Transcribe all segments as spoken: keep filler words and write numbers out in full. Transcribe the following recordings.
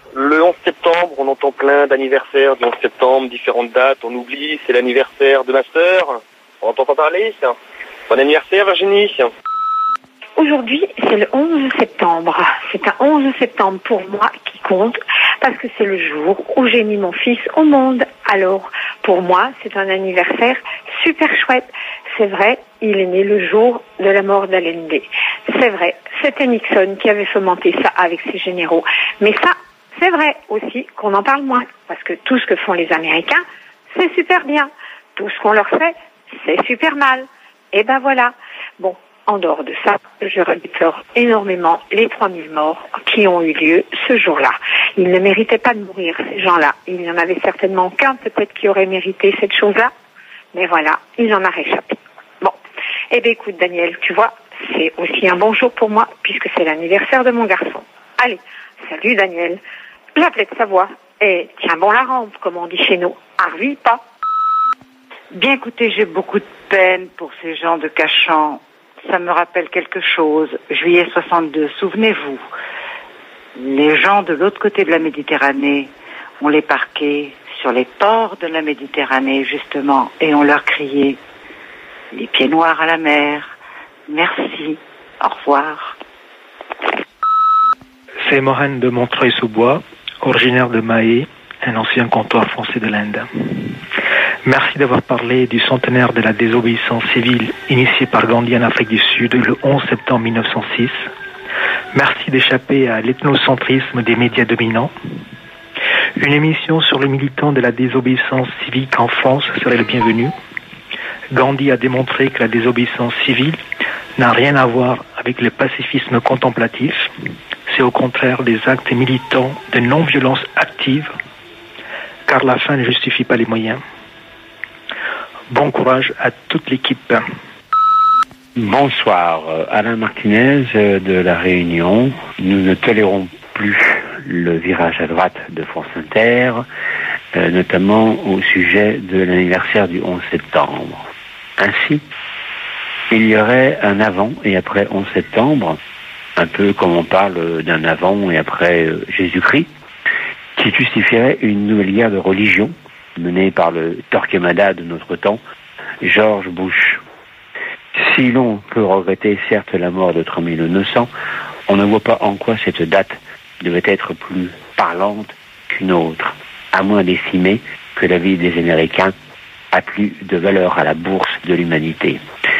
Le onze septembre, on entend plein d'anniversaires du onze septembre, différentes dates, on oublie, c'est l'anniversaire de ma sœur. On entend pas parler, ça. Bon anniversaire, Virginie. Aujourd'hui, c'est le onze septembre. C'est un onze septembre pour moi qui compte parce que c'est le jour où j'ai mis mon fils au monde. Alors, pour moi, c'est un anniversaire super chouette. C'est vrai, il est né le jour de la mort d'Allende. C'est vrai, c'était Nixon qui avait fomenté ça avec ses généraux. Mais ça, c'est vrai aussi qu'on en parle moins parce que tout ce que font les Américains, c'est super bien. Tout ce qu'on leur fait, c'est super mal. Et ben voilà. Bon. En dehors de ça, je déplore énormément les trois mille morts qui ont eu lieu ce jour-là. Ils ne méritaient pas de mourir, ces gens-là. Il n'y en avait certainement qu'un, peut-être, qui aurait mérité cette chose-là. Mais voilà, il en a réchappé. Bon. Eh bien, écoute, Daniel, tu vois, c'est aussi un bon jour pour moi, puisque c'est l'anniversaire de mon garçon. Allez, salut, Daniel. J'appelais de sa voix. Et tiens bon la rampe, comme on dit chez nous. Arvis pas. Bien, écoutez, j'ai beaucoup de peine pour ces gens de Cachan. Ça me rappelle quelque chose. Juillet soixante-deux, souvenez-vous, les gens de l'autre côté de la Méditerranée, on les parquait sur les ports de la Méditerranée, justement, et on leur criait « Les pieds noirs à la mer, merci, au revoir ». C'est Morane de Montreuil-sous-Bois, originaire de Mahé, un ancien comptoir français de l'Inde. Merci d'avoir parlé du centenaire de la désobéissance civile initiée par Gandhi en Afrique du Sud le onze septembre mille neuf cent six. Merci d'échapper à l'ethnocentrisme des médias dominants. Une émission sur les militants de la désobéissance civique en France serait le bienvenu. Gandhi a démontré que la désobéissance civile n'a rien à voir avec le pacifisme contemplatif. C'est au contraire des actes militants de non-violence active, car la fin ne justifie pas les moyens. Bon courage à toute l'équipe. Bonsoir, Alain Martinez de La Réunion. Nous ne tolérons plus le virage à droite de France Inter, euh, notamment au sujet de l'anniversaire du onze septembre. Ainsi, il y aurait un avant et après onze septembre, un peu comme on parle d'un avant et après euh, Jésus-Christ, qui justifierait une nouvelle guerre de religion menée par le Torquemada de notre temps, George Bush. Si l'on peut regretter certes la mort de trois mille innocents, on ne voit pas en quoi cette date devait être plus parlante qu'une autre, à moins d'estimer que la vie des Américains a plus de valeur à la bourse de l'humanité.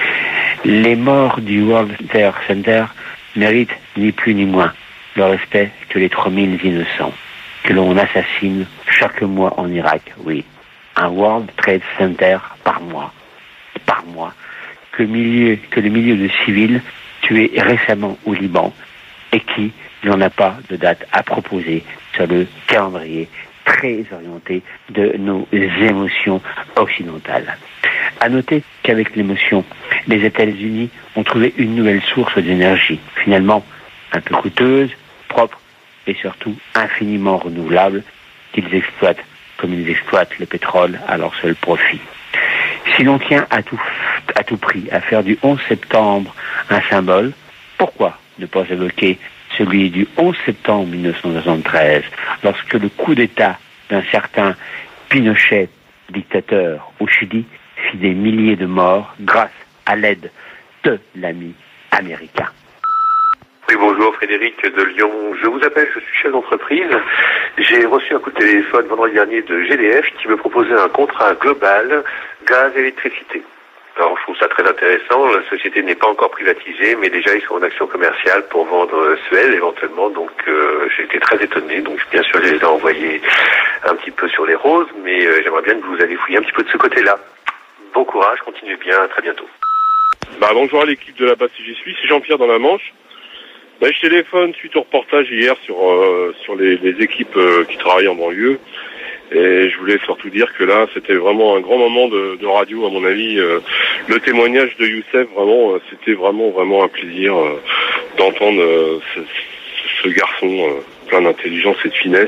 Les morts du World Trade Center méritent ni plus ni moins le respect que les trois mille innocents que l'on assassine chaque mois en Irak, oui. Un World Trade Center par mois, par mois, que, milieu, que le milieu de civils tués récemment au Liban et qui n'en a pas de date à proposer sur le calendrier très orienté de nos émotions occidentales. À noter qu'avec l'émotion, les États-Unis ont trouvé une nouvelle source d'énergie, finalement un peu coûteuse, propre, et surtout infiniment renouvelables, qu'ils exploitent comme ils exploitent le pétrole à leur seul profit. Si l'on tient à tout, à tout prix à faire du onze septembre un symbole, pourquoi ne pas évoquer celui du onze septembre mille neuf cent soixante-treize, lorsque le coup d'État d'un certain Pinochet, dictateur au Chili, fit des milliers de morts grâce à l'aide de l'ami américain. Oui, bonjour, Frédéric de Lyon. Je vous appelle, je suis chef d'entreprise. J'ai reçu un coup de téléphone vendredi dernier de G D F qui me proposait un contrat global gaz et électricité. Alors, je trouve ça très intéressant. La société n'est pas encore privatisée, mais déjà, ils sont en action commerciale pour vendre Suez éventuellement. Donc, euh, j'ai été très étonné. Donc, bien sûr, je les ai envoyés un petit peu sur les roses, mais euh, j'aimerais bien que vous alliez fouiller un petit peu de ce côté-là. Bon courage, continuez bien, à très bientôt. Bah, bonjour à l'équipe de la base si j'y suis, c'est Jean-Pierre dans la Manche. Bah, je téléphone suite au reportage hier sur euh, sur les, les équipes euh, qui travaillent en banlieue. Et je voulais surtout dire que là, c'était vraiment un grand moment de, de radio, à mon avis. Euh, le témoignage de Youssef, vraiment, euh, c'était vraiment, vraiment un plaisir euh, d'entendre euh, ce, ce garçon euh, plein d'intelligence et de finesse.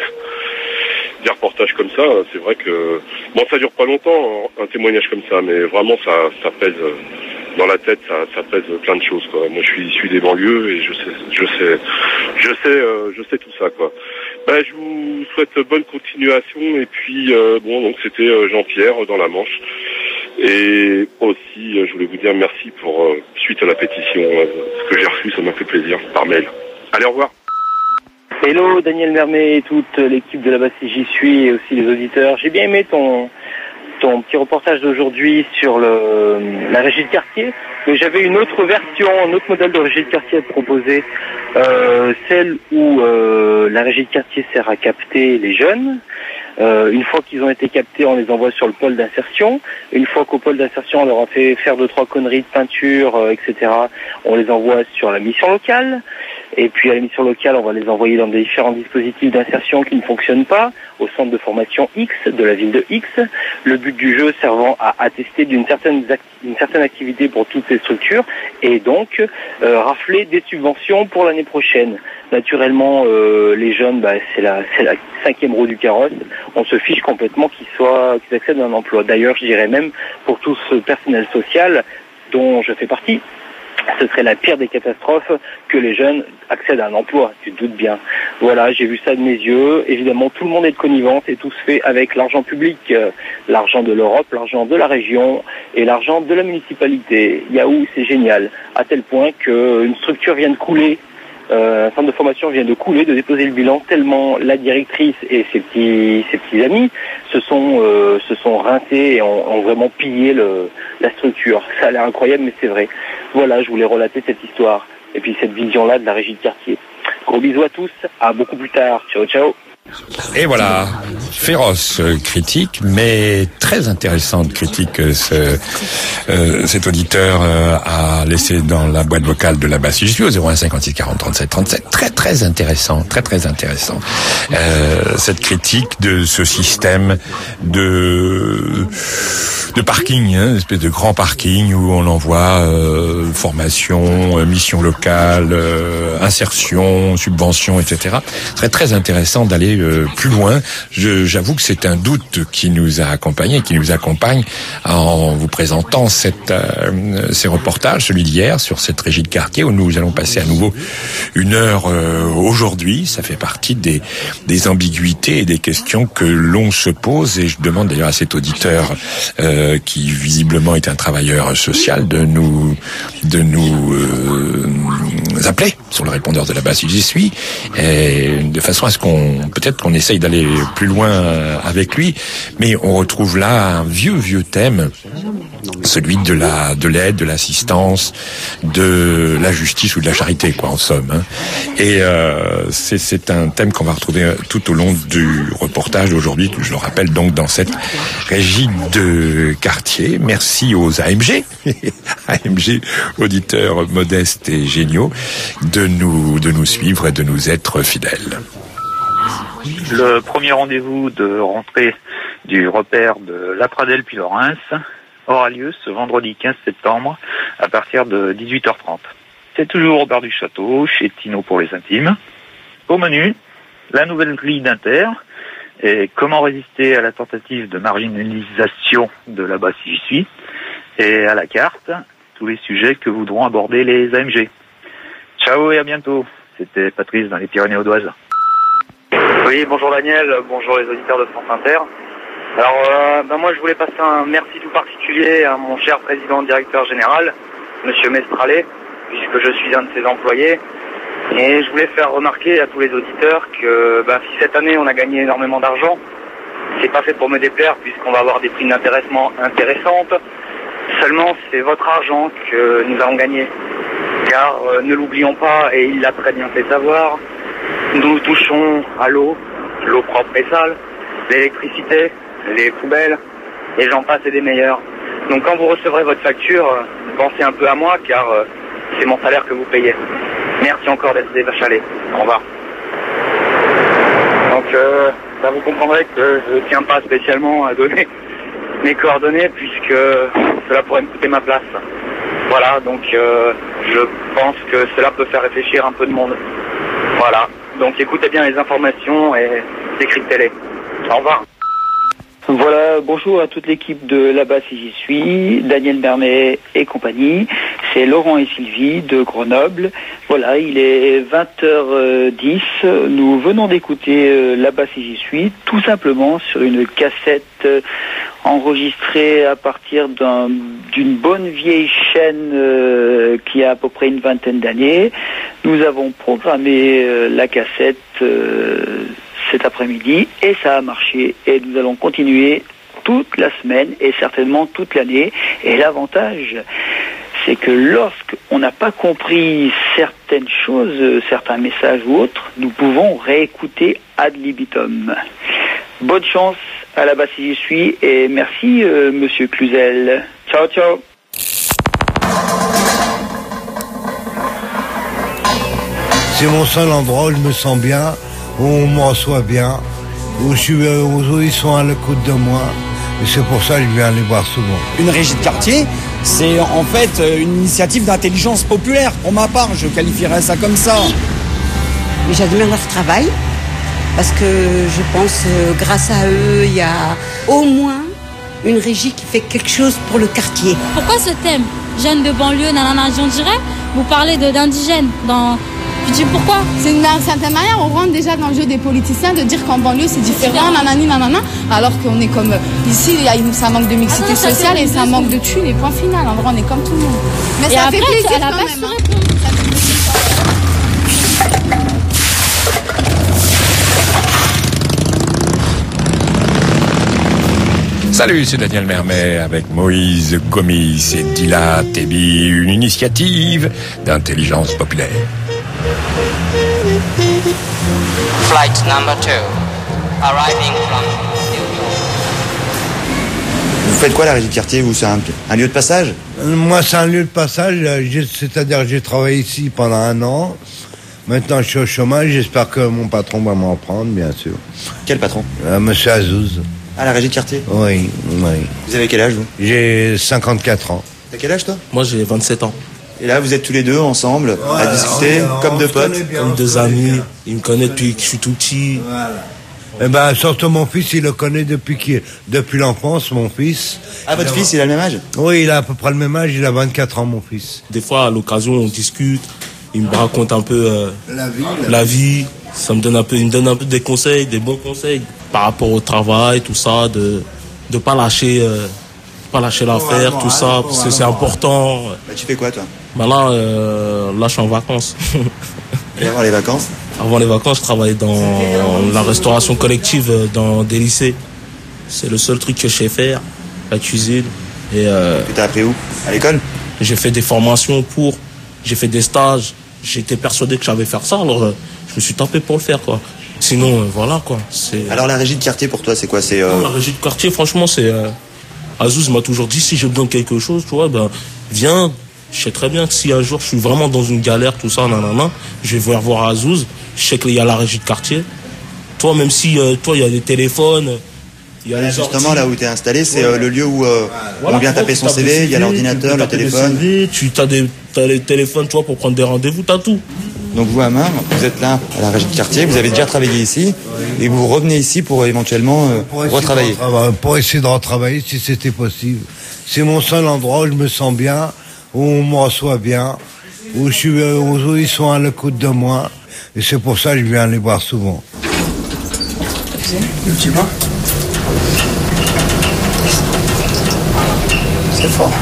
Des reportages comme ça, c'est vrai que... Bon, ça dure pas longtemps, un témoignage comme ça, mais vraiment, ça, ça pèse... Euh, dans la tête, ça, ça pèse plein de choses, quoi. Moi, je suis issu des banlieues et je sais, je sais, je sais, euh, je sais tout ça, quoi. Euh, je vous souhaite bonne continuation et puis euh, bon donc c'était euh, Jean-Pierre dans la Manche et aussi euh, je voulais vous dire merci pour euh, suite à la pétition euh, ce que j'ai reçu, ça m'a fait plaisir par mail. Allez, au revoir. Hello Daniel Mermet et toute l'équipe de la base si j'y suis et aussi les auditeurs. J'ai bien aimé ton ton petit reportage d'aujourd'hui sur le, la régie de quartier, mais j'avais une autre version, un autre modèle de régie de quartier à te proposer, euh, celle où euh, la régie de quartier sert à capter les jeunes. Euh, une fois qu'ils ont été captés, on les envoie sur le pôle d'insertion. Une fois qu'au pôle d'insertion, on leur a fait faire deux, trois conneries de peinture, euh, et cetera, on les envoie sur la mission locale. Et puis à la mission locale, on va les envoyer dans des différents dispositifs d'insertion qui ne fonctionnent pas, au centre de formation X de la ville de X. Le but du jeu servant à attester d'une certaine, une certaine activité pour toutes ces structures et donc euh, rafler des subventions pour l'année prochaine. Naturellement, euh, les jeunes, bah, c'est la, c'est la cinquième roue du carrosse. On se fiche complètement qu'ils soient, qu'ils accèdent à un emploi. D'ailleurs, je dirais même pour tout ce personnel social dont je fais partie, ce serait la pire des catastrophes que les jeunes accèdent à un emploi, tu te doutes bien. Voilà, j'ai vu ça de mes yeux. Évidemment, tout le monde est de connivence et tout se fait avec l'argent public, euh, l'argent de l'Europe, l'argent de la région et l'argent de la municipalité. Yahoo, c'est génial, à tel point qu'une structure vient de couler. Euh, un centre de formation vient de couler, de déposer le bilan, tellement la directrice et ses petits, ses petits amis se sont, euh, se sont rincés et ont, ont vraiment pillé le, la structure. Ça a l'air incroyable, mais c'est vrai. Voilà, je voulais relater cette histoire et puis cette vision-là de la régie de quartier. Gros bisous à tous, à beaucoup plus tard. Ciao, ciao. Et voilà, féroce critique, mais très intéressante critique que ce, euh, cet auditeur euh, a laissé dans la boîte vocale de la base. Je suis au zéro un cinquante-six quarante trente-sept trente-sept. Très très intéressant, très très intéressant. Euh, cette critique de ce système de de parking, hein, une espèce de grand parking où on envoie euh, formation, euh, mission locale, euh, insertion, subvention, et cetera. Ce serait très intéressant d'aller euh, plus loin. Je, j'avoue que c'est un doute qui nous a accompagnés, qui nous accompagne en vous présentant cette, euh, ces reportages, celui d'hier sur cette régie de quartier où nous allons passer à nouveau une heure euh, aujourd'hui. Ça fait partie des, des ambiguïtés et des questions que l'on se pose et je demande d'ailleurs à cet auditeur euh, qui visiblement est un travailleur social de nous de nous euh, appeler sur le répondeur de la base si j'y suis, et de façon à ce qu'on peut-être qu'on essaye d'aller plus loin avec lui, mais on retrouve là un vieux vieux thème, celui de la de l'aide, de l'assistance, de la justice ou de la charité, quoi, en somme. Hein. Et euh, c'est c'est un thème qu'on va retrouver tout au long du reportage d'aujourd'hui, je le rappelle donc dans cette régie de quartier. Merci aux A M G, A M G auditeurs modestes et géniaux, de nous de nous suivre et de nous être fidèles. Le premier rendez-vous de rentrée du repère de La Pradelle puis Lorrains aura lieu ce vendredi quinze septembre à partir de dix-huit heures trente. C'est toujours au bar du château, chez Tino pour les intimes. Au menu, la nouvelle grille d'Inter et comment résister à la tentative de marginalisation de la base si j'y suis. Et à la carte, tous les sujets que voudront aborder les A M G. Ciao et à bientôt. C'était Patrice dans les Pyrénées-Audoises. Oui, bonjour Daniel, bonjour les auditeurs de France Inter. Alors, euh, ben moi je voulais passer un merci tout particulier à mon cher président directeur général, Monsieur Mestralet, puisque je suis un de ses employés. Et je voulais faire remarquer à tous les auditeurs que ben, si cette année on a gagné énormément d'argent, c'est pas fait pour me déplaire puisqu'on va avoir des primes d'intéressement intéressantes. Seulement c'est votre argent que nous avons gagné. Car euh, ne l'oublions pas, et il l'a très bien fait savoir, nous touchons à l'eau, l'eau propre et sale, l'électricité, les poubelles, et j'en passe et des meilleurs. Donc quand vous recevrez votre facture, euh, pensez un peu à moi car euh, c'est mon salaire que vous payez. Merci encore d'être des vaches à lait. Au revoir. Donc euh, là vous comprendrez que je ne tiens pas spécialement à donner mes coordonnées puisque cela pourrait me coûter ma place. Voilà, donc euh, je pense que cela peut faire réfléchir un peu de monde. Voilà, donc écoutez bien les informations et décryptez-les. Au revoir. Voilà, bonjour à toute l'équipe de Là-bas si j'y suis, Daniel Mermet et compagnie. C'est Laurent et Sylvie de Grenoble. Voilà, il est vingt heures dix. Nous venons d'écouter Là-bas si j'y suis, tout simplement sur une cassette enregistrée à partir d'un, d'une bonne vieille chaîne euh, qui a à peu près une vingtaine d'années. Nous avons programmé euh, la cassette euh, cet après-midi et ça a marché et nous allons continuer toute la semaine et certainement toute l'année. Et l'avantage, c'est que lorsqu'on n'a pas compris certaines choses, certains messages ou autres, nous pouvons réécouter ad libitum. Bonne chance à la base si j'y suis et merci euh, Monsieur Cluzel. Ciao ciao. C'est mon seul endroit où je me sens bien, où on me reçoit bien, où, je suis, où ils sont à l'écoute de moi. Et c'est pour ça que je viens les voir souvent. Une régie de quartier, c'est en fait une initiative d'intelligence populaire. Pour ma part, je qualifierais ça comme ça. Mais j'admire leur travail, parce que je pense, euh, grâce à eux, il y a au moins une régie qui fait quelque chose pour le quartier. Pourquoi ce thème, jeunes de banlieue, nanana, on dirait, vous parlez de, d'indigènes dans... Je dis pourquoi? C'est d'une certaine manière, on rentre déjà dans le jeu des politiciens de dire qu'en banlieue c'est différent, nanani, nanana, alors qu'on est comme ici, il y a une, ça manque de mixité ah non, sociale et ça manque de thunes et point final. En vrai, on est comme tout le monde. Mais et ça après, fait plaisir quand même. Hein. Salut, c'est Daniel Mermet avec Moïse Gomis et Dila Tebi, une initiative d'intelligence populaire. Flight number two, arriving from New York. Vous faites quoi la régie de quartier, vous? C'est un, un lieu de passage? Moi, c'est un lieu de passage, c'est-à-dire que j'ai travaillé ici pendant un an. Maintenant, je suis au chômage, j'espère que mon patron va m'en prendre, bien sûr. Quel patron? euh, Monsieur Azouz. Ah, la régie de quartier? Oui, oui. Vous avez quel âge, vous? J'ai cinquante-quatre ans. T'as quel âge, toi? Moi, j'ai vingt-sept ans. Et là, vous êtes tous les deux ensemble, ouais, à discuter, on, comme on deux potes. Bien, comme deux amis. Ils me connaissent depuis que je suis tout petit. Voilà. Eh ben, surtout mon fils, il le connaît depuis, qu'il, depuis l'enfance, mon fils. Ah, votre il fils, a... il a le même âge? Oui, il a à peu près le même âge, il a vingt-quatre ans, mon fils. Des fois, à l'occasion, on discute. Il me raconte un peu euh, la vie. La, la vie. Ça me donne un peu, il me donne un peu des conseils, des bons conseils par rapport au travail, tout ça, de de pas lâcher, euh, pas lâcher l'affaire, tout ça, parce que c'est important. Bah, tu fais quoi, toi? Bah là, euh, là, je suis en vacances. Et avant les vacances? Avant les vacances, je travaille dans la restauration collective dans des lycées. C'est le seul truc que je sais faire, la cuisine. Et euh, tu t'as appris où? À l'école? J'ai fait des formations pour, j'ai fait des stages. J'étais persuadé que j'avais faire ça, alors euh, je me suis tapé pour le faire, quoi. Sinon, euh, voilà, quoi. C'est... Alors la régie de quartier pour toi, c'est quoi? C'est euh... non, la régie de quartier, franchement, c'est... Euh... Azouz m'a toujours dit, si j'ai besoin de quelque chose, tu vois, ben, viens. Je sais très bien que si un jour je suis vraiment dans une galère, tout ça, nanana, je vais venir voir Azouz. Je sais qu'il y a la régie de quartier. Toi, même si, euh, toi, il y a des téléphones... Il y a voilà, justement, ordi... là où tu es installé, c'est ouais. euh, le lieu où euh, voilà, on vient taper son C V, il y a l'ordinateur, le téléphone. C V, tu as des t'as les téléphones, tu vois, pour prendre des rendez-vous, t'as tout. Donc vous, Amar, vous êtes là à la régie de quartier, vous avez déjà travaillé ici, et vous revenez ici pour éventuellement euh, pour retravailler. Pour essayer de retravailler si c'était possible. C'est mon seul endroit où je me sens bien, où on me reçoit bien, où, je suis, où ils sont à l'écoute de moi, et c'est pour ça que je viens les voir souvent. Tu vois ? C'est fort.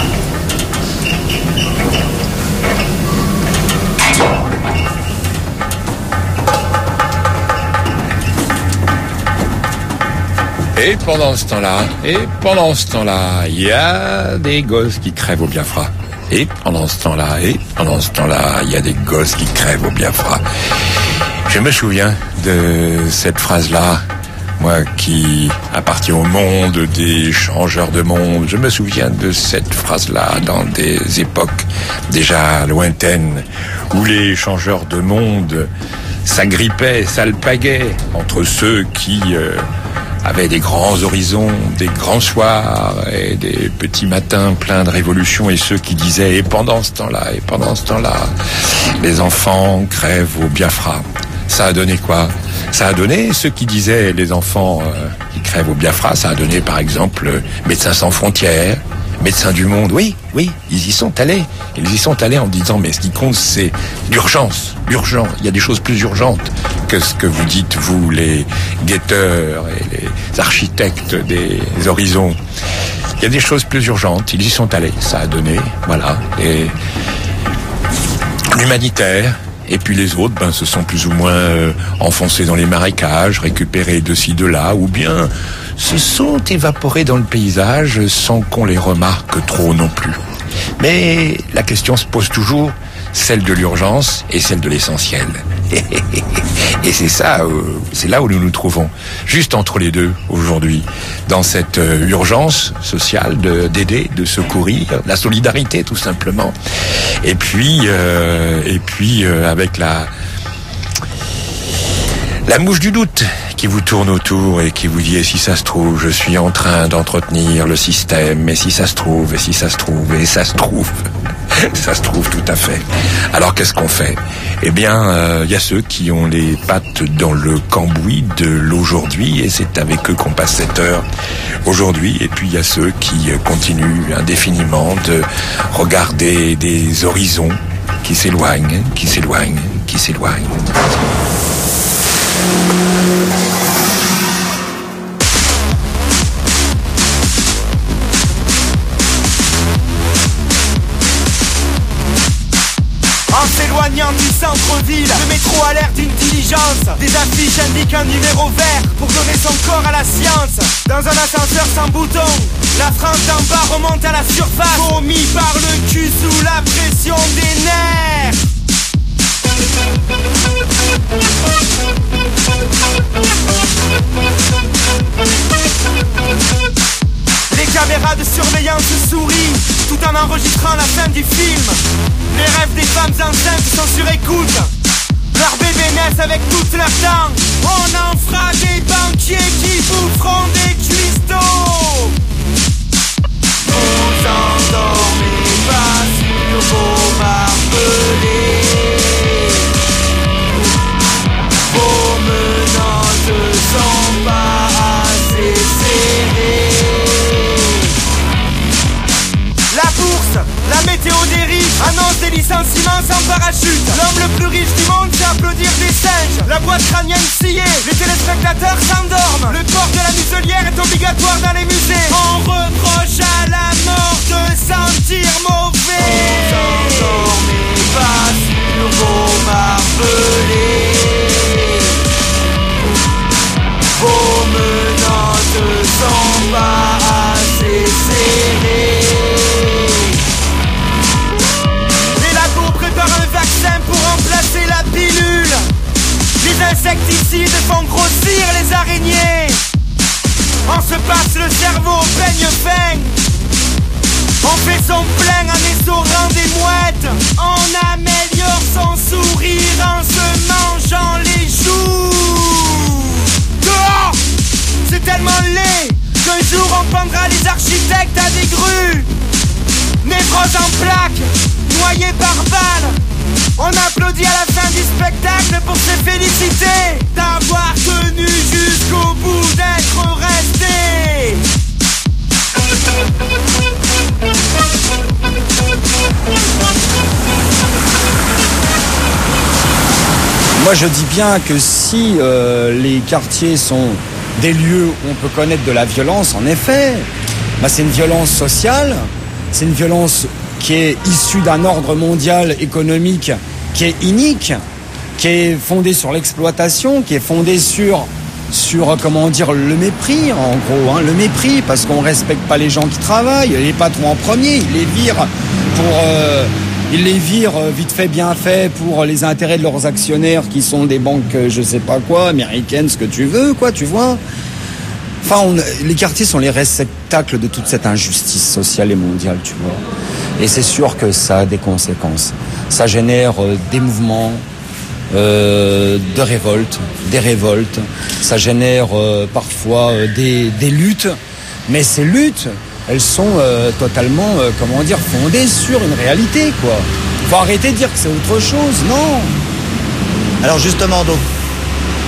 Et pendant ce temps-là, et pendant ce temps-là, il y a des gosses qui crèvent au Biafra. Et pendant ce temps-là, et pendant ce temps-là, il y a des gosses qui crèvent au Biafra. Je me souviens de cette phrase-là. Moi qui appartiens au monde des changeurs de monde, je me souviens de cette phrase-là dans des époques déjà lointaines où les changeurs de monde s'agrippaient, s'alpaguaient entre ceux qui euh, avaient des grands horizons, des grands soirs et des petits matins pleins de révolution et ceux qui disaient « et pendant ce temps-là, et pendant ce temps-là, les enfants crèvent au Biafra ». Ça a donné quoi? Ça a donné ceux qui disaient les enfants euh, qui crèvent au Biafra, ça a donné par exemple euh, Médecins sans frontières, Médecins du monde, oui, oui, ils y sont allés. Ils y sont allés en disant, mais ce qui compte, c'est l'urgence, l'urgence. Il y a des choses plus urgentes que ce que vous dites, vous, les guetteurs et les architectes des horizons. Il y a des choses plus urgentes, ils y sont allés, ça a donné, voilà. Et l'humanitaire, et puis les autres, ben, se sont plus ou moins euh, enfoncés dans les marécages, récupérés de ci, de là, ou bien se sont évaporés dans le paysage sans qu'on les remarque trop non plus. Mais la question se pose toujours, celle de l'urgence et celle de l'essentiel. Et c'est ça, euh, c'est là où nous nous trouvons, juste entre les deux aujourd'hui, dans cette euh, urgence sociale de, d'aider, de secourir, la solidarité tout simplement. Et puis, euh, et puis euh, avec la la mouche du doute qui vous tourne autour et qui vous dit, et si ça se trouve, je suis en train d'entretenir le système, et si ça se trouve, et si ça se trouve, et ça se trouve, ça se trouve tout à fait. Alors qu'est-ce qu'on fait? Eh bien, il euh, y a ceux qui ont les pattes dans le cambouis de l'aujourd'hui, et c'est avec eux qu'on passe cette heure aujourd'hui. Et puis il y a ceux qui continuent indéfiniment de regarder des horizons qui s'éloignent, qui s'éloignent, qui s'éloignent. En s'éloignant du centre-ville, le métro alerte une diligence. Des affiches indiquent un numéro vert pour donner son corps à la science. Dans un ascenseur sans bouton, la France d'en bas remonte à la surface, vomi par le cul sous la pression des nerfs. Les caméras de surveillance sourient tout en enregistrant la fin du film. Les rêves des femmes enceintes sont sur écoute. Leurs bébés naissent avec toute leur dents. On en fera des banquiers qui boufferont des cuistots. Vous endormez pas sur vos barbelés. Vos menottes sont pas assez serrées. La bourse, la météo des riches annonce des licenciements sans parachute. L'homme le plus riche du monde fait applaudir des singes. La boîte crânienne sciée, les téléspectateurs s'endorment. Le port de la muselière est obligatoire dans les musées. On reproche à la mort de sentir mauvais. Vous endormez pas sur vos barbelés. Vos menottes sont pas assez serrées. Les labos préparent un vaccin pour remplacer la pilule. Les insecticides font grossir les araignées. On se passe le cerveau au peigne fin. On fait son plein en essorant des mouettes. On améliore son sourire en se mangeant les joues. Dehors, c'est tellement laid qu'un jour on pendra les architectes à des grues. Névrose en plaques, noyés par balles. On applaudit à la fin du spectacle pour se féliciter d'avoir tenu jusqu'au bout, d'être resté. Moi je dis bien que si euh, les quartiers sont des lieux où on peut connaître de la violence, en effet, bah, c'est une violence sociale, c'est une violence qui est issue d'un ordre mondial économique qui est inique, qui est fondé sur l'exploitation, qui est fondé sur, sur comment dire, le mépris, en gros, hein, le mépris, parce qu'on respecte pas les gens qui travaillent, les patrons en premier, ils les virent pour... Euh, Ils les virent vite fait, bien fait pour les intérêts de leurs actionnaires qui sont des banques, je sais pas quoi, américaines, ce que tu veux, quoi, tu vois. Enfin, on, les quartiers sont les réceptacles de toute cette injustice sociale et mondiale, tu vois. Et c'est sûr que ça a des conséquences. Ça génère euh, des mouvements euh, de révolte, des révoltes. Ça génère euh, parfois euh, des, des luttes. Mais ces luttes... elles sont euh, totalement, euh, comment dire, fondées sur une réalité, quoi. Faut arrêter de dire que c'est autre chose, non. Alors justement, donc,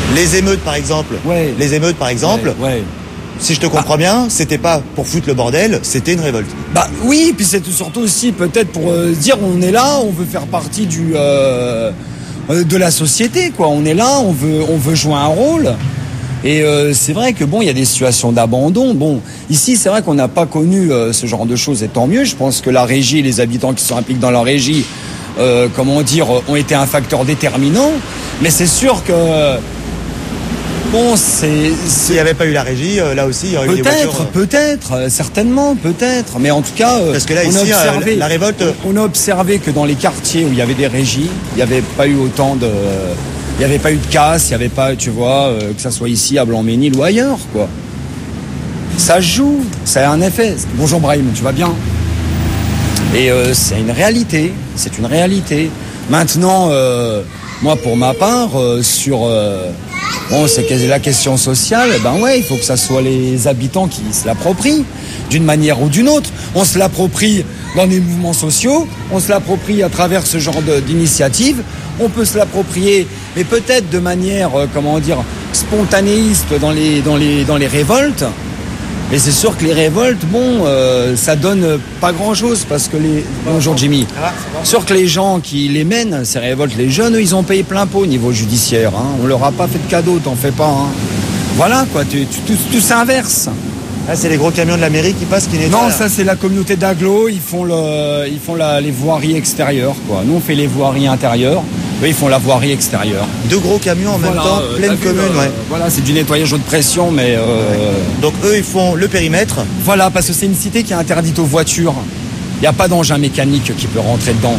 Les émeutes, par exemple. Ouais. Les émeutes, par exemple. Ouais. ouais. Si je te comprends bah. bien, c'était pas pour foutre le bordel, c'était une révolte. Bah oui, puis c'est surtout aussi peut-être pour euh, dire on est là, on veut faire partie du euh, de la société, quoi. On est là, on veut on veut jouer un rôle. Et euh, c'est vrai que bon, il y a des situations d'abandon. Bon, ici, c'est vrai qu'on n'a pas connu euh, ce genre de choses, et tant mieux. Je pense que la régie, les habitants qui sont impliqués dans la régie, euh, comment dire, ont été un facteur déterminant. Mais c'est sûr que bon, c'est... S'il n'y avait pas eu la régie, euh, là aussi, il y aurait eu des voitures... voitures... Peut-être, peut-être, certainement, peut-être. Mais en tout cas, parce que là, on, ici, a observé, euh, la révolte... on a observé que dans les quartiers où il y avait des régies, il n'y avait pas eu autant de... Il n'y avait pas eu de casse, il n'y avait pas, tu vois, euh, que ça soit ici, à Blanc-Ménil ou ailleurs, quoi. Ça joue, ça a un effet. Bonjour Brahim, tu vas bien? Et euh, c'est une réalité, c'est une réalité. Maintenant, euh, moi, pour ma part, euh, sur... Euh, bon, c'est la question sociale, ben ouais, il faut que ça soit les habitants qui se l'approprient, d'une manière ou d'une autre. On se l'approprie dans les mouvements sociaux, on se l'approprie à travers ce genre d'initiative, on peut se l'approprier, mais peut-être de manière, euh, comment dire, spontanéiste dans les, dans les, dans les révoltes. Mais c'est sûr que les révoltes, bon, euh, ça donne pas grand-chose parce que les... Bonjour Jimmy. Sûr que les gens qui les mènent, ces révoltes, les jeunes, eux, ils ont payé plein pot au niveau judiciaire. Hein. On leur a pas fait de cadeau, t'en fais pas. Hein. Voilà, quoi, tu, tu, tout, tout s'inverse. Ah, c'est les gros camions de la mairie qui passent, qui nettoient. Non, ça c'est la communauté d'agglo, ils font, le, ils font la, les voiries extérieures, quoi. Nous on fait les voiries intérieures, eux ils font la voirie extérieure. Deux gros camions en voilà, même temps, euh, pleine commune, euh, ouais. Voilà, c'est du nettoyage haute pression, mais... Euh, ouais. Donc eux ils font le périmètre. Voilà, parce que c'est une cité qui est interdite aux voitures. Il n'y a pas d'engin mécanique qui peut rentrer dedans.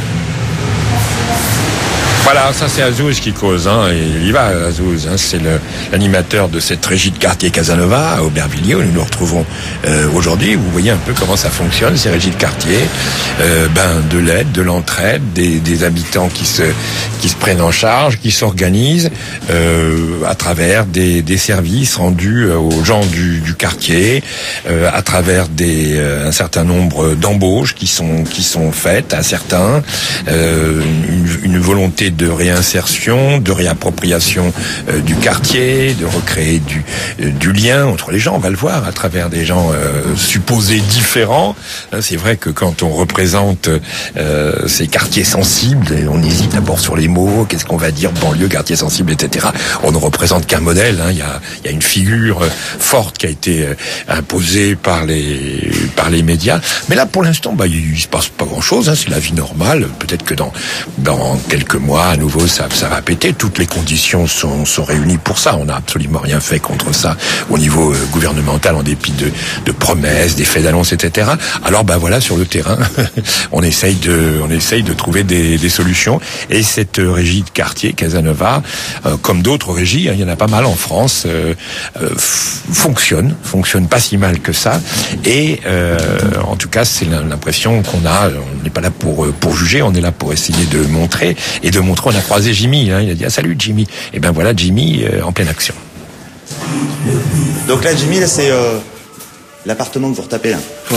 Voilà, ça c'est Azouz qui cause, hein, et il y va, Azouz, hein, c'est l'animateur de cette régie de quartier Casanova à Aubervilliers où nous nous retrouvons euh, aujourd'hui. Vous voyez un peu comment ça fonctionne, ces régies de quartier, euh, ben de l'aide, de l'entraide, des, des habitants qui se qui se prennent en charge, qui s'organisent euh, à travers des, des services rendus aux gens du, du quartier, euh, à travers des euh, un certain nombre d'embauches qui sont qui sont faites à certains, euh, une, une volonté de réinsertion, de réappropriation euh, du quartier, de recréer du, euh, du lien entre les gens. On va le voir à travers des gens euh, supposés différents. C'est vrai que quand on représente euh, ces quartiers sensibles, et on hésite d'abord sur les mots, qu'est-ce qu'on va dire, banlieue, quartier sensible, et cetera. On ne représente qu'un modèle. Hein. Il y a, il y a une figure forte qui a été euh, imposée par les par les médias. Mais là, pour l'instant, bah, il, il se passe pas grand-chose. Hein. C'est la vie normale. Peut-être que dans dans quelques mois, à nouveau, ça, ça va péter. Toutes les conditions sont, sont réunies pour ça. On n'a absolument rien fait contre ça au niveau euh, gouvernemental, en dépit de, de promesses, d'effets d'annonce, et cetera. Alors, bah voilà, sur le terrain, on essaye de, on essaye de trouver des, des solutions. Et cette euh, régie de quartier, Casanova, euh, comme d'autres régies, hein, il y en a pas mal en France, euh, euh, fonctionne, fonctionne pas si mal que ça. Et euh, en tout cas, c'est l'impression qu'on a. On n'est pas là pour pour juger, on est là pour essayer de montrer et de montrer. On a croisé Jimmy, hein, il a dit ah, salut Jimmy. Et ben voilà Jimmy euh, en pleine action. Donc là Jimmy, là c'est euh, l'appartement que vous retapez là. Ouais.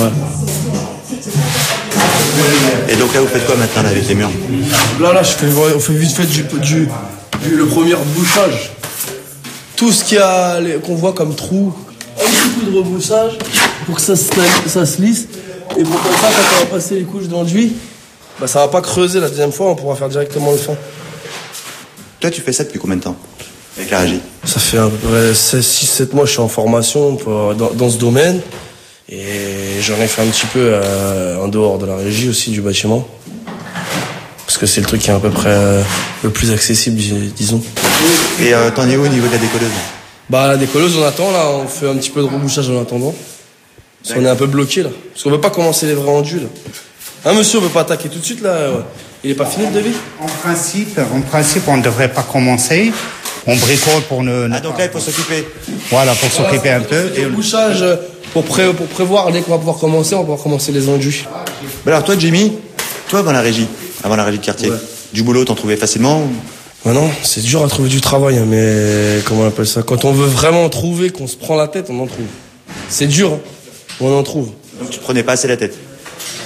Et donc là vous faites quoi maintenant là, avec les murs? Là là je fais, on fait vite fait du, du, du le premier rebouchage. Tout ce qu'il y a qu'on voit comme trou, un petit coup de rebouchage pour que ça se, ça se lisse. Et pour comme ça quand on va passer les couches d'enduit, bah ça va pas creuser la deuxième fois, on pourra faire directement le fond. Toi tu fais ça depuis combien de temps avec la régie? Ça fait à peu près six sept mois, je suis en formation pour, dans, dans ce domaine. Et j'en ai fait un petit peu euh, en dehors de la régie aussi du bâtiment. Parce que c'est le truc qui est à peu près euh, le plus accessible, disons. Et euh, t'en es où au niveau de la décolleuse? Bah la décolleuse on attend là, on fait un petit peu de rebouchage en attendant. Parce qu'on est un peu bloqué là. Parce qu'on veut pas commencer les vrais endus là. Hein monsieur, on veut pas attaquer tout de suite là. Il est pas fini le devis? En principe, en principe, on ne devrait pas commencer. On bricole pour ne. Ah donc là il faut s'occuper. Voilà, pour voilà, s'occuper un peu. Et le bouchage pour, pré pour prévoir dès qu'on va pouvoir commencer, on va pouvoir commencer les endus. Bah alors toi Jimmy, toi avant la régie, avant la régie de quartier, ouais. Du boulot t'en trouvais facilement? Bah non, c'est dur à trouver du travail, hein, mais comment on appelle ça? Quand on veut vraiment trouver, qu'on se prend la tête, on en trouve. C'est dur, hein, on en trouve. Donc tu te prenais pas assez la tête?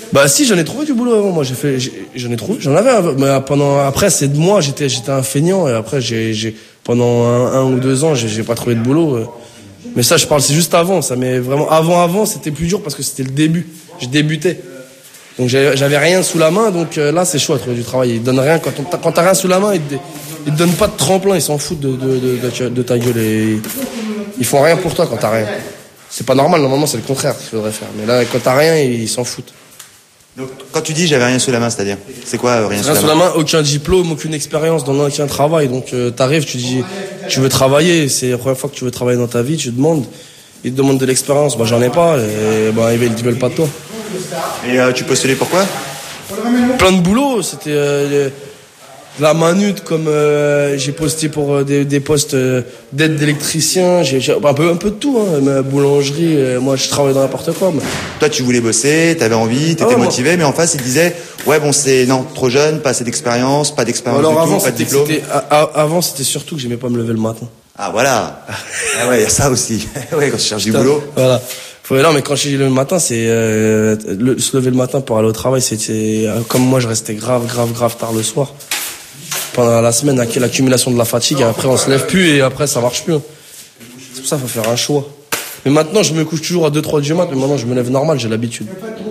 Bah si, j'en ai trouvé du boulot avant. Moi, j'ai fait, j'ai- j'en ai trouvé, j'en avais. un- Mais pendant, après, c'est de moi, j'étais, j'étais un feignant et après, j'ai, j'ai pendant un, un ou deux ans, j'ai, j'ai pas trouvé de boulot. euh. Mais ça, je parle, c'est juste avant. Ça, mais vraiment, avant, avant, c'était plus dur parce que c'était le début. Je débutais. Donc j'avais, j'avais rien sous la main. Donc euh, là, c'est chaud à trouver du travail. Ils donnent rien quand on, quand t'as rien sous la main, ils te, ils te donnent pas de tremplin. Ils s'en foutent de, de, de, de, de ta gueule et ils font rien pour toi quand t'as rien. C'est pas normal. Normalement, c'est le contraire qu'il faudrait faire. Mais là, quand t'as rien, ils s'en foutent. Donc, quand tu dis j'avais rien sous la main, c'est-à-dire c'est quoi euh, rien, Rien sous la main, aucun diplôme, aucune expérience dans aucun travail. Donc euh, t'arrives, tu dis, tu veux travailler, c'est la première fois que tu veux travailler dans ta vie, tu demandes, ils te demandent de l'expérience. Bah j'en ai pas, et bah ils veulent, ils veulent pas de toi. Et euh, tu postulais pourquoi? Plein de boulot, c'était euh, la manute, comme euh, j'ai posté pour euh, des, des postes euh, d'aide d'électricien, j'ai, j'ai un peu un peu de tout, hein, ma boulangerie, euh, moi je travaille dans n'importe quoi. Mais... Toi, tu voulais bosser, t'avais envie, t'étais Ah ouais, moi- motivé, mais en face, ils disaient ouais bon c'est non trop jeune, pas assez d'expérience, pas d'expérience Alors du avant tout, pas de c'était, diplôme. c'était- a- a- avant c'était surtout que j'aimais pas me lever le matin. Ah voilà. Ah ouais, il y a ça aussi. Ouais, quand tu cherches du Putain, boulot. Voilà. Faut, non, mais quand je suis le matin, c'est euh, le, se lever le matin pour aller au travail. C'était euh, comme moi, je restais grave, grave, grave tard le soir. Pendant la semaine, avec l'accumulation de la fatigue, et après on se lève plus et après ça marche plus. C'est pour ça qu'il faut faire un choix. Mais maintenant, je me couche toujours à deux trois du mat, mais maintenant je me lève normal, j'ai l'habitude.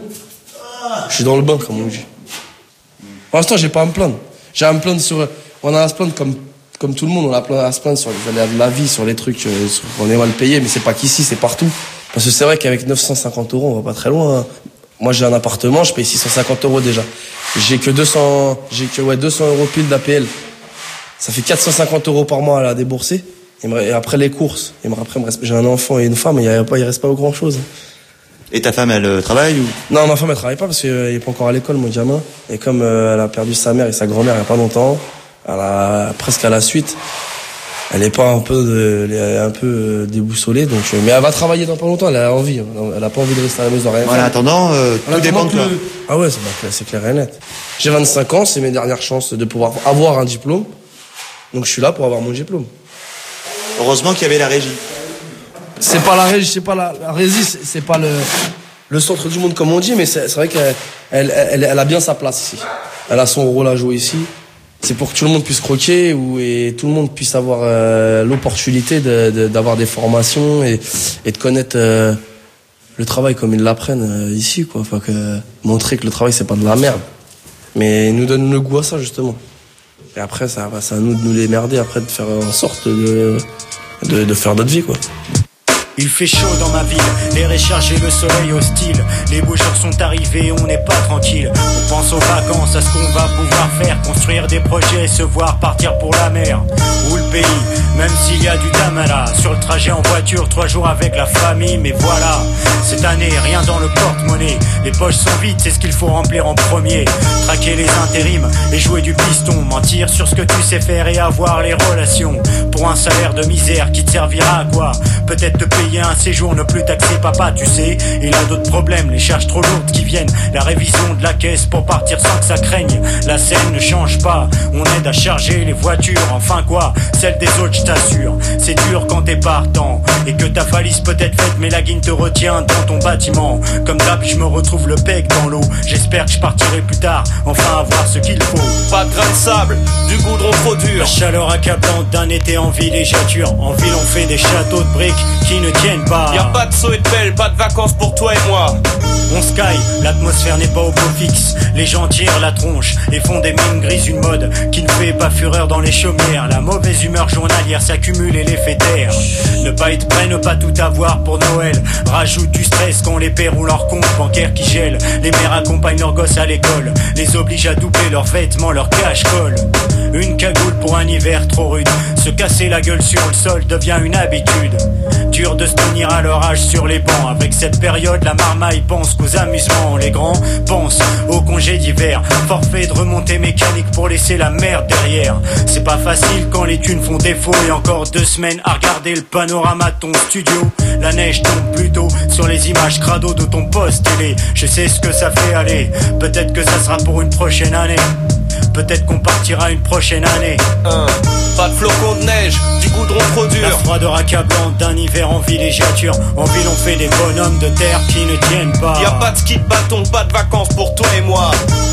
Je suis dans le bain, comme on dit. Pour l'instant, j'ai pas à me plaindre. J'ai à me plaindre sur, on a à se plaindre comme comme tout le monde, on a plein à se plaindre sur les aléas de la vie, sur les trucs, euh, sur, on est mal payé, mais c'est pas qu'ici, c'est partout. Parce que c'est vrai qu'avec neuf cent cinquante euros, on va pas très loin. hein. Moi, j'ai un appartement, je paye six cent cinquante euros déjà. J'ai que deux cents, j'ai que, ouais, deux cents euros pile d'A P L. Ça fait quatre cent cinquante euros par mois à la débourser. Et, me- et après les courses. Et me- après, il me reste- j'ai un enfant et une femme, et il y a pas, il reste pas grand chose. Et ta femme, elle euh, travaille ou? Non, ma femme, elle travaille pas parce qu'il est pas encore à l'école, mon gamin. Et comme euh, elle a perdu sa mère et sa grand-mère il y a pas longtemps, elle a, presque à la suite, elle est pas un peu, de, elle est un peu euh, déboussolée, donc, euh, mais elle va travailler dans pas longtemps, elle a envie, hein. Elle a pas envie de rester à la maison, rien En faire. attendant, euh, En tout dépend de attendant toi. que- Ah ouais, c'est, bah, c'est clair et net. J'ai vingt-cinq ans, c'est mes dernières chances de pouvoir avoir un diplôme. Donc je suis là pour avoir mon diplôme. Heureusement qu'il y avait la régie. C'est pas la régie, c'est pas la, la régie, c'est, c'est pas le, le centre du monde comme on dit, mais c'est, c'est vrai qu'elle elle, elle, elle a bien sa place ici. Elle a son rôle à jouer ici. C'est pour que tout le monde puisse croquer ou, et tout le monde puisse avoir euh, l'opportunité de, de, d'avoir des formations et, et de connaître euh, le travail comme ils l'apprennent euh, ici, quoi. Enfin, que, montrer que le travail c'est pas de la merde. Mais ils nous donnent le goût à ça, justement. Et après, ça, bah, c'est à nous de nous les merder, après de faire en sorte de, de, de faire notre vie, quoi. Il fait chaud dans ma ville, l'air est chargé, le soleil hostile. Les beaux jours sont arrivés, on n'est pas tranquille. On pense aux vacances, à ce qu'on va pouvoir faire, construire des projets, se voir partir pour la mer ou le pays. Même s'il y a du damala sur le trajet en voiture, trois jours avec la famille. Mais voilà, cette année, rien dans le porte-monnaie. Les poches sont vides, c'est ce qu'il faut remplir en premier. Traquer les intérims et jouer du piston. Mentir sur ce que tu sais faire et avoir les relations. Pour un salaire de misère qui te servira à quoi? Peut-être te payer un séjour, ne plus taxer papa, tu sais. Il a d'autres problèmes, les charges trop lourdes qui viennent. La révision de la caisse pour partir sans que ça craigne. La scène ne change pas, on aide à charger les voitures. Enfin quoi, celle des autres je t'assure. C'est dur quand t'es partant et que ta valise peut être faite, mais la guine te retient dans ton bâtiment. Comme d'hab, je me retrouve le bec dans l'eau. J'espère que je partirai plus tard, enfin avoir ce qu'il faut. Pas de grain de sable, du goudron trop dur. La chaleur accablante d'un été en villégiature. En ville on fait des châteaux de briques qui ne tiennent pas. Y'a pas de saut et de pelle, pas de vacances pour toi et moi. On sky, l'atmosphère n'est pas au beau fixe. Les gens tirent la tronche et font des mines grises, une mode qui ne fait pas fureur dans les chaumières. La mauvaise humeur journalière s'accumule et l'effet terre. Ne pas être prêt, ne pas tout avoir pour Noël. Rajoute du stress quand les pères ont leur compte bancaire qui gèle. Les mères accompagnent leurs gosses à l'école, les obligent à doubler leurs vêtements, leur cache-colle. Une cagoule pour un hiver trop rude. Se casser la gueule sur le sol devient une habitude. Dur de se tenir à leur âge sur les bancs. Avec cette période, la marmaille pense qu'aux amusements. Les grands pensent au congé d'hiver. Forfait de remontée mécanique pour laisser la merde derrière. C'est pas facile quand les thunes font défaut. Et encore deux semaines à regarder le panorama de ton studio. La neige tombe plutôt sur les images crado de ton poste télé. Je sais ce que ça fait aller. Peut-être que ça sera pour une prochaine année. peut-être qu'on partira une prochaine année. Un, pas de flocons de neige, du goudron trop dur. La froideur accablante d'un hiver en villégiature. En ville on fait des bonhommes de terre qui ne tiennent pas. Y'a pas de ski de bâton, pas de vacances pour toi et moi.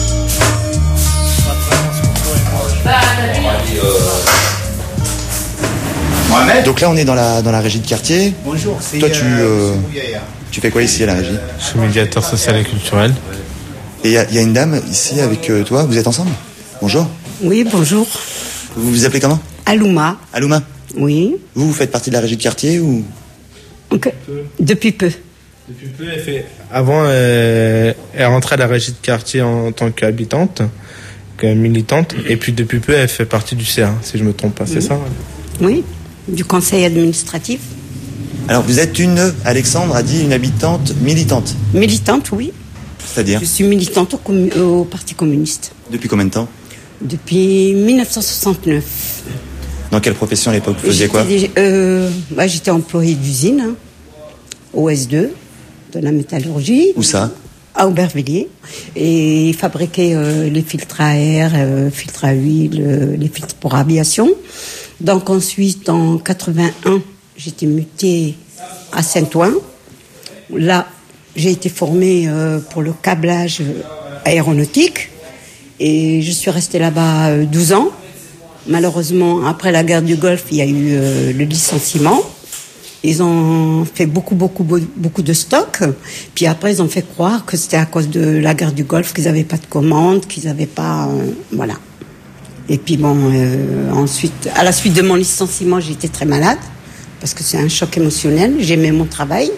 Donc là, on est dans la, dans la régie de quartier. Bonjour, c'est Toi, tu, euh, euh, Bouyaya. tu fais quoi ici à la régie? Je suis médiateur social et culturel. Et il y, y a une dame ici avec euh, toi, vous êtes ensemble? Bonjour. Oui, bonjour. Vous vous appelez comment? Alouma. Alouma. Oui. Vous, vous faites partie de la régie de quartier ou? Ok. Depuis peu. Depuis peu, elle fait... Avant, euh, elle rentrait à la régie de quartier en tant qu'habitante, comme militante, et puis depuis peu, elle fait partie du C A, si je me trompe pas, c'est Oui. ça? Oui, du conseil administratif. Alors, vous êtes une, Alexandre a dit, une habitante militante. Militante, oui. C'est-à-dire? Je suis militante au, commu- au Parti communiste. Depuis combien de temps? Depuis mille neuf cent soixante-neuf. Dans quelle profession à l'époque? Vous faisiez quoi? J'étais déjà- euh, bah, J'étais employée d'usine, hein, au S deux, de la métallurgie. Où ça? À Aubervilliers. Et ils fabriquaient euh, les filtres à air, euh, filtres à huile, euh, les filtres pour aviation. Donc ensuite, en quatre-vingt-un, j'étais mutée à Saint-Ouen. Là, j'ai été formée euh, pour le câblage aéronautique. Et je suis restée là-bas euh, douze ans. Malheureusement, après la guerre du Golfe, il y a eu euh, le licenciement. Ils ont fait beaucoup, beaucoup, beaucoup de stocks. Puis après, ils ont fait croire que c'était à cause de la guerre du Golfe qu'ils n'avaient pas de commandes, qu'ils n'avaient pas... Euh, voilà. Et puis bon, euh, ensuite, à la suite de mon licenciement, j'ai été très malade. Parce que c'est un choc émotionnel. J'aimais mon travail.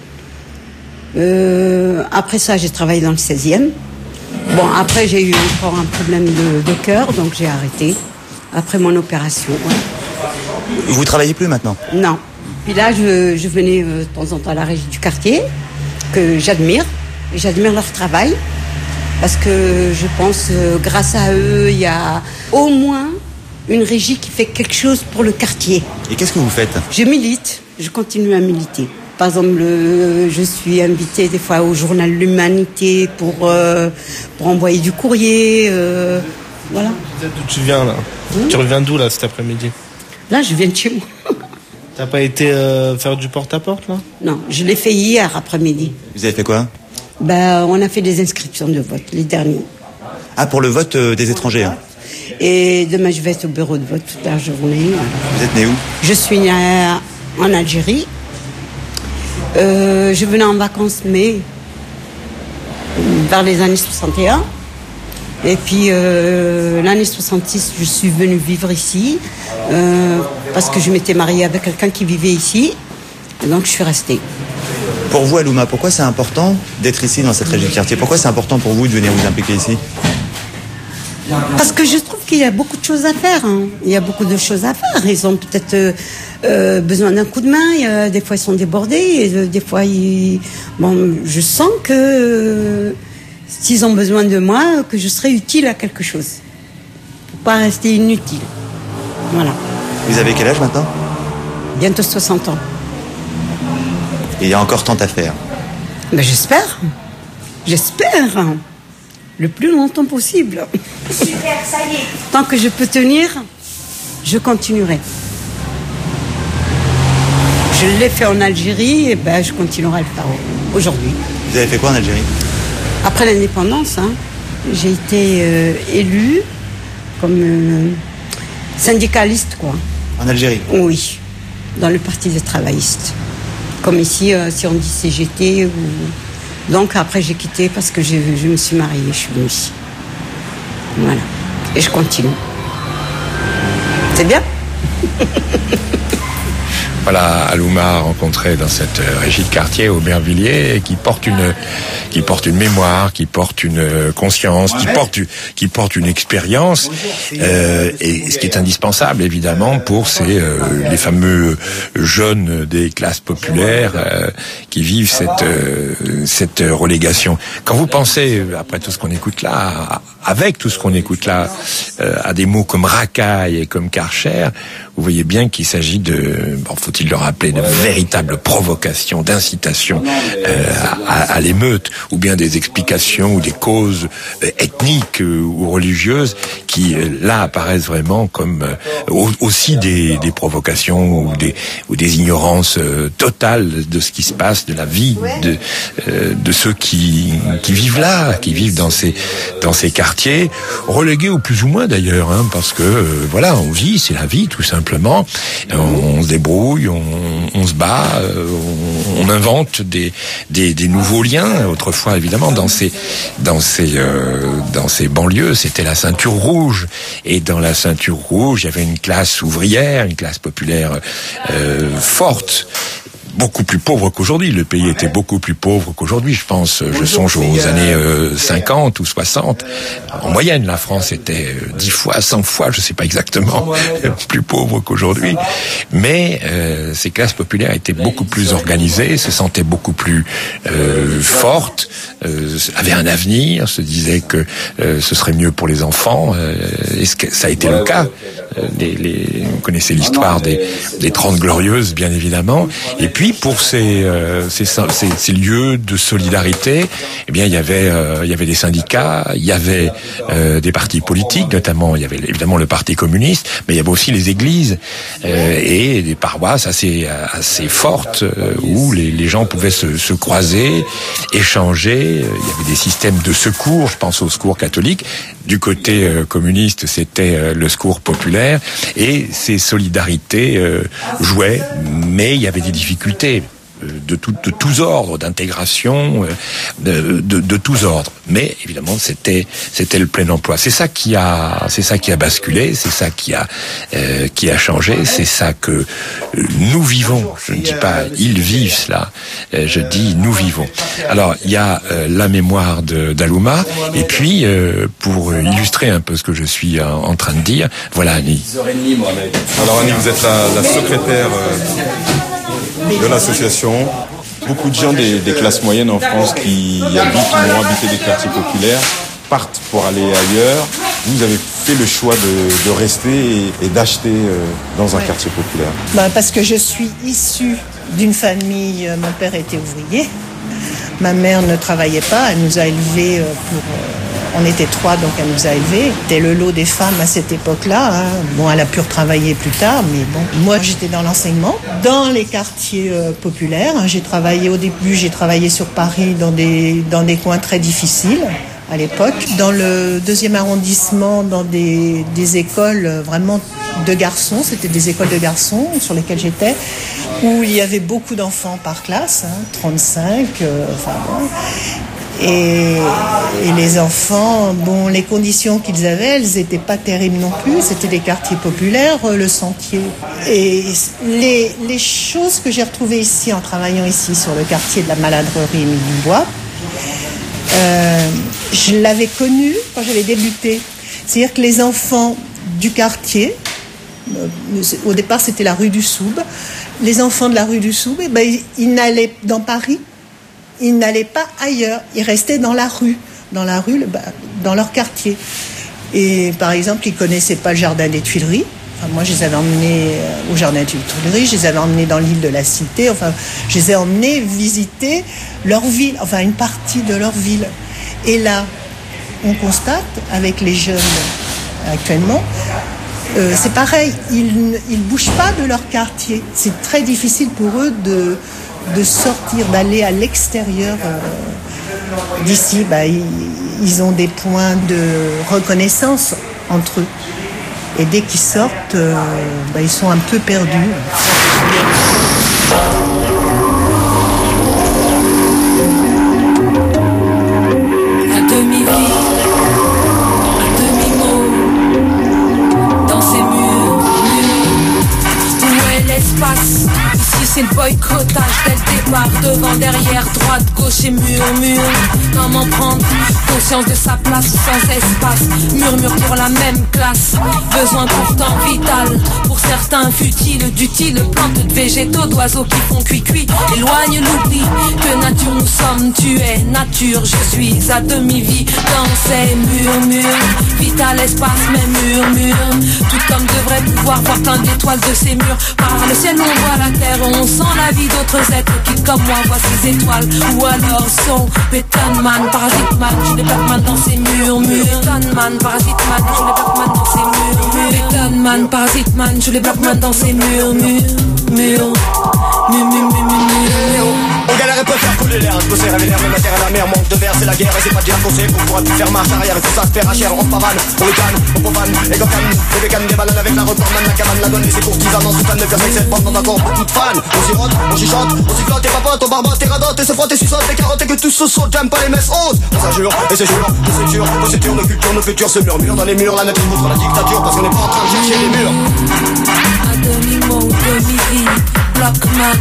Euh, après ça, j'ai travaillé dans le seizième. Bon, après, j'ai eu encore un problème de, de cœur, donc j'ai arrêté. Après mon opération, ouais. Vous travaillez plus maintenant? Non. Puis là, je, je venais euh, de temps en temps à la régie du quartier, que j'admire. J'admire leur travail. Parce que je pense, euh, grâce à eux, il y a au moins une régie qui fait quelque chose pour le quartier. Et qu'est-ce que vous faites? Je milite. Je continue à militer. Par exemple, euh, je suis invitée des fois au journal L'Humanité pour, euh, pour envoyer du courrier. Euh, voilà. D'où tu viens, là? Mmh. Tu reviens d'où, là, cet après-midi? Là, je viens de chez moi. T'as pas été euh, faire du porte-à-porte, là? Non, je l'ai fait hier après-midi. Vous avez fait quoi? Ben, on a fait des inscriptions de vote, les derniers. Ah, pour le vote euh, des étrangers, hein. Et demain, je vais être au bureau de vote toute la journée. Voilà. Vous êtes né où? Je suis née en Algérie. Euh, je venais en vacances, mais vers les années soixante et un. Et puis, euh, l'année soixante-six, je suis venue vivre ici, euh, parce que je m'étais mariée avec quelqu'un qui vivait ici. Et donc, je suis restée. Pour vous, Alouma, pourquoi c'est important d'être ici dans cette régie de quartier? Pourquoi c'est important pour vous de venir vous impliquer ici? Parce que je trouve qu'il y a beaucoup de choses à faire. Hein. Il y a beaucoup de choses à faire. Ils ont peut-être euh, euh, besoin d'un coup de main. Il y a, des fois, ils sont débordés. Et, euh, des fois, ils... bon, je sens que euh, s'ils ont besoin de moi, que je serai utile à quelque chose. Pour pas rester inutile. Voilà. Vous avez quel âge maintenant? Bientôt soixante ans. Et il y a encore tant à faire. Ben, j'espère. J'espère. Le plus longtemps possible. Super, ça y est. Tant que je peux tenir, je continuerai. Je l'ai fait en Algérie, et ben je continuerai à le faire aujourd'hui. Vous avez fait quoi en Algérie? Après l'indépendance, hein, j'ai été euh, élue comme euh, syndicaliste, quoi. En Algérie? Oui, dans le Parti des travaillistes. Comme ici, euh, si on dit C G T ou... Donc après j'ai quitté parce que je, je me suis mariée, je suis venue ici. Voilà. Et je continue. C'est bien. Voilà, Alouma rencontré dans cette régie de quartier Aubervilliers, qui porte une, qui porte une mémoire, qui porte une conscience, qui porte, qui porte une expérience, euh, et ce qui est indispensable évidemment pour ces euh, les fameux jeunes des classes populaires euh, qui vivent cette euh, cette relégation. Quand vous pensez, après tout ce qu'on écoute là, avec tout ce qu'on écoute là, euh, à des mots comme racaille et comme Karcher, vous voyez bien qu'il s'agit de, bon, faut faut-il le rappeler, de véritables provocations, d'incitation euh, à, à l'émeute, ou bien des explications ou des causes euh, ethniques euh, ou religieuses qui, euh, là, apparaissent vraiment comme euh, aussi des, des provocations ou des, ou des ignorances euh, totales de ce qui se passe, de la vie de, euh, de ceux qui, qui vivent là, qui vivent dans ces, dans ces quartiers, relégués au plus ou moins d'ailleurs, hein, parce que euh, voilà, on vit, c'est la vie tout simplement, on, on se débrouille, on, on se bat, euh, on, on invente des, des, des nouveaux liens. Autrefois, évidemment, dans ces, dans ces, euh, dans ces banlieues, c'était la ceinture rouge, et dans la ceinture rouge, il y avait une classe ouvrière, une classe populaire euh, forte, beaucoup plus pauvre qu'aujourd'hui. Le pays était beaucoup plus pauvre qu'aujourd'hui, je pense. Je songe aux années euh, cinquante ou soixante. En moyenne, la France était euh, dix fois, cent fois, je sais pas exactement, plus pauvre qu'aujourd'hui. Mais euh, ces classes populaires étaient beaucoup plus organisées, se sentaient beaucoup plus euh, fortes, euh, avaient un avenir, se disaient que euh, ce serait mieux pour les enfants. Euh, et ça a été le cas. Les, les, vous connaissez l'histoire des, des Trente Glorieuses, bien évidemment. Et puis pour ces, euh, ces, ces, ces lieux de solidarité, eh bien il y avait, euh, il y avait des syndicats, il y avait euh, des partis politiques, notamment il y avait évidemment le Parti communiste, mais il y avait aussi les églises euh, et des paroisses assez, assez fortes euh, où les, les gens pouvaient se, se croiser, échanger. Il y avait des systèmes de secours, je pense au secours catholique. Du côté euh, communiste, c'était euh, le secours populaire, et ces solidarités euh, jouaient, mais il y avait des difficultés de, tout, de tous ordres, d'intégration, de, de, de tous ordres. Mais évidemment, c'était c'était le plein emploi. C'est ça qui a c'est ça qui a basculé, c'est ça qui a euh, qui a changé, c'est ça que nous vivons. Je ne dis pas ils vivent cela, je dis nous vivons. Alors il y a euh, la mémoire de d'Alouma, et puis euh, pour illustrer un peu ce que je suis en, en train de dire, voilà Annie. Alors Annie, vous êtes la, la secrétaire euh, de l'association. Beaucoup de gens des, des classes moyennes en France qui habitent ou ont habité des quartiers populaires partent pour aller ailleurs. Vous avez fait le choix de, de rester et, et d'acheter euh, dans un ouais. quartier populaire. Ben, parce que je suis issue d'une famille, mon père était ouvrier, ma mère ne travaillait pas, elle nous a élevés pour... On était trois, donc elle nous a élevés. C'était le lot des femmes à cette époque-là. Hein. Bon, elle a pu retravailler plus tard, mais bon. Moi, j'étais dans l'enseignement, dans les quartiers euh, populaires. J'ai travaillé au début, j'ai travaillé sur Paris dans des, dans des coins très difficiles à l'époque. Dans le deuxième arrondissement, dans des, des écoles vraiment de garçons. C'était des écoles de garçons sur lesquelles j'étais, où il y avait beaucoup d'enfants par classe, hein, trente-cinq, euh, enfin bon. Et, et les enfants, bon, les conditions qu'ils avaient, elles n'étaient pas terribles non plus. C'était des quartiers populaires, le Sentier. Et les, les choses que j'ai retrouvées ici, en travaillant ici sur le quartier de la Maladrerie Émile Dubois, euh, je l'avais connu quand j'avais débuté. C'est-à-dire que les enfants du quartier, euh, au départ c'était la rue du Soub, les enfants de la rue du Soub, eh ben, ils, ils n'allaient dans Paris. Ils n'allaient pas ailleurs, ils restaient dans la rue, dans la rue, dans leur quartier. Et par exemple, ils ne connaissaient pas le jardin des Tuileries. Enfin, moi, je les avais emmenés au jardin des Tuileries, je les avais emmenés dans l'île de la Cité. Enfin, je les ai emmenés visiter leur ville, enfin une partie de leur ville. Et là, on constate avec les jeunes actuellement, euh, c'est pareil, ils ne bougent pas de leur quartier. C'est très difficile pour eux de... de sortir, d'aller à l'extérieur euh, d'ici. Bah, ils, ils ont des points de reconnaissance entre eux. Et dès qu'ils sortent, euh, bah, ils sont un peu perdus. À demi-vie, à demi-mot, dans ces murs, où est l'espace? Ici c'est le boycottage dès le départ. Devant, derrière, droite, gauche et murmure. Comment prendre conscience de sa place sans espace. Murmure pour la même classe. Besoin pourtant vital. Pour certains futile, d'utile. Plantes de végétaux, d'oiseaux qui font cuit-cuit. Éloigne l'oubli que nature nous sommes. Tu es nature, je suis à demi-vie. Dans ces murmures, vital espace, mais murmure. Tout comme devrait pouvoir voir plein d'étoiles de ces murs. Par le ciel on voit la terre, on sent la vie d'autres êtres qui comme moi voient ces étoiles. Ou alors sont Betonman, Parasite Man, je les Batman dans ces murmures. Betonman, Parasite Man, je les Batman dans ces murmures. Betonman, Parasite Man, je les Batman dans ces murmures. Mur, mur, mur, mur, mur. On galère et peut faire couler l'air, se bosser, rêver l'air, mais la terre à la mer, manque de verre, c'est la guerre, et c'est pas dire bosser, pour pouvoir plus faire marche arrière, et tout ça se fait rachère, on se pavane, on ricane, on profane, et comme canne, les bécanes, des bananes avec la recordman, la cabane, la donne, et c'est courtisans, en soutane, de faire sept pendant un corps, beaucoup de fans, on sirote, on chichote, on sifflote, et papote, on barbote, et radote, et se frotte, et suçote, et carotte, et que tous se sautent, j'aime pas les messes hautes, on s'injure, et c'est jure, et c'est sûr, nos sétures, nos cultures, nos futurs se murmurent dans les murs, la nature montre la dictature, parce qu'on n'est pas en train de chercher les murs. À demi-mot, demi-vie, Blockman,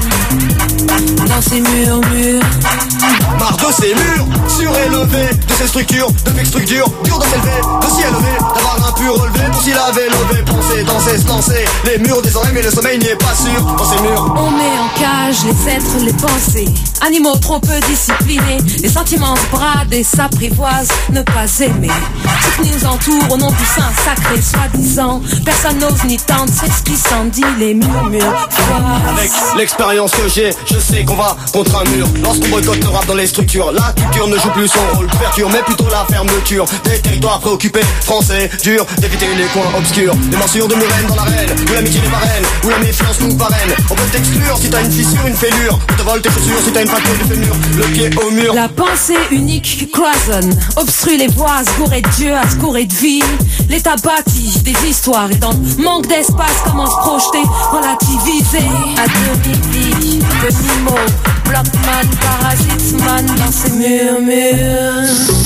dans ces murmures. Marre de ces murs, surélevés, de ces structures, de mecs structures, dur de s'élever, de s'y élever, d'avoir un pu relevé, pour s'y laver, lever, penser, danser, se lancer, les murs des oreilles, mais le sommeil n'y est pas sûr, dans ces murs. On met en cage les êtres, les pensées, animaux trop peu disciplinés, les sentiments se bradent et s'apprivoisent, ne pas aimer. Ce qui nous entoure au nom du saint sacré, soi-disant, personne n'ose ni tente, c'est ce qui s'en dit, les murmures froids. Avec l'expérience que j'ai, je sais qu'on va contre un mur. Lorsqu'on boycotte le rap dans les structures, la culture ne joue plus son rôle d'ouverture, mais plutôt la fermeture des territoires préoccupés, français, dur d'éviter les coins obscurs, des morsures de murènes dans l'arène, où l'amitié les marraine, où la méfiance nous parraine. On peut t'exclure si t'as une fissure, une fêlure, on te vole tes chaussures si t'as une fracture du fémur, le pied au mur. La pensée unique qui cloisonne, obstrue les voies, asgourées de Dieu, asgourées de vie. L'état bâti des histoires et dans manque d'espace, comment se projeter, relativiser. À demi-vie, demi-mot, Blockman, Parasite Man dans ces murmures.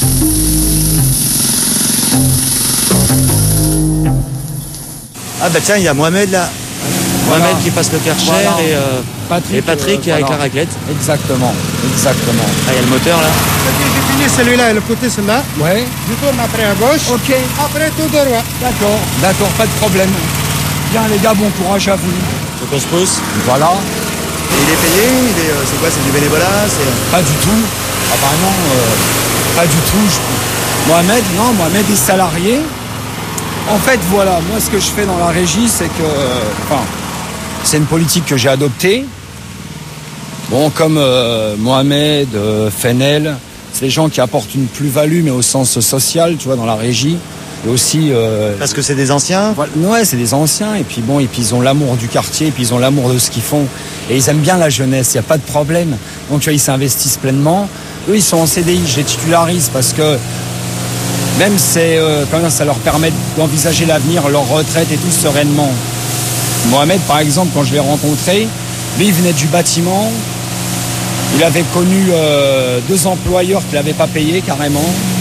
Ah bah tiens, il y a Mohamed là. Voilà. Mohamed qui passe le Karcher Voilà. et, euh, Patrick, et Patrick euh, avec voilà. la raclette. Exactement, exactement. Ah, il y a le moteur là. J'ai fini celui-là et le côté celui-là. Ouais. Je tourne après à gauche. Ok. Après tout droit. D'accord, d'accord, pas de problème. Bien les gars, bon courage à vous. Donc on se pose. Voilà. Et il est payé, il est, euh, c'est quoi, c'est du bénévolat, c'est... Pas du tout. Ah bah non, euh, pas du tout. Je- Mohamed, non, Mohamed est salarié. En fait, voilà, moi ce que je fais dans la régie, c'est que, euh, enfin, c'est une politique que j'ai adoptée. Bon, comme euh, Mohamed, euh, Fenel, c'est des gens qui apportent une plus-value, mais au sens social, tu vois, dans la régie. Et aussi... Euh, Parce que c'est des anciens. Voilà, ouais, c'est des anciens. Et puis bon, et puis ils ont l'amour du quartier, et puis ils ont l'amour de ce qu'ils font. Et ils aiment bien la jeunesse, il n'y a pas de problème. Donc tu vois, ils s'investissent pleinement. Eux, ils sont en C D I, je les titularise parce que même c'est, euh, quand même, ça leur permet d'envisager l'avenir, leur retraite et tout sereinement. Mohamed, par exemple, quand je l'ai rencontré, lui, il venait du bâtiment. Il avait connu euh, deux employeurs qui ne l'avaient pas payé carrément.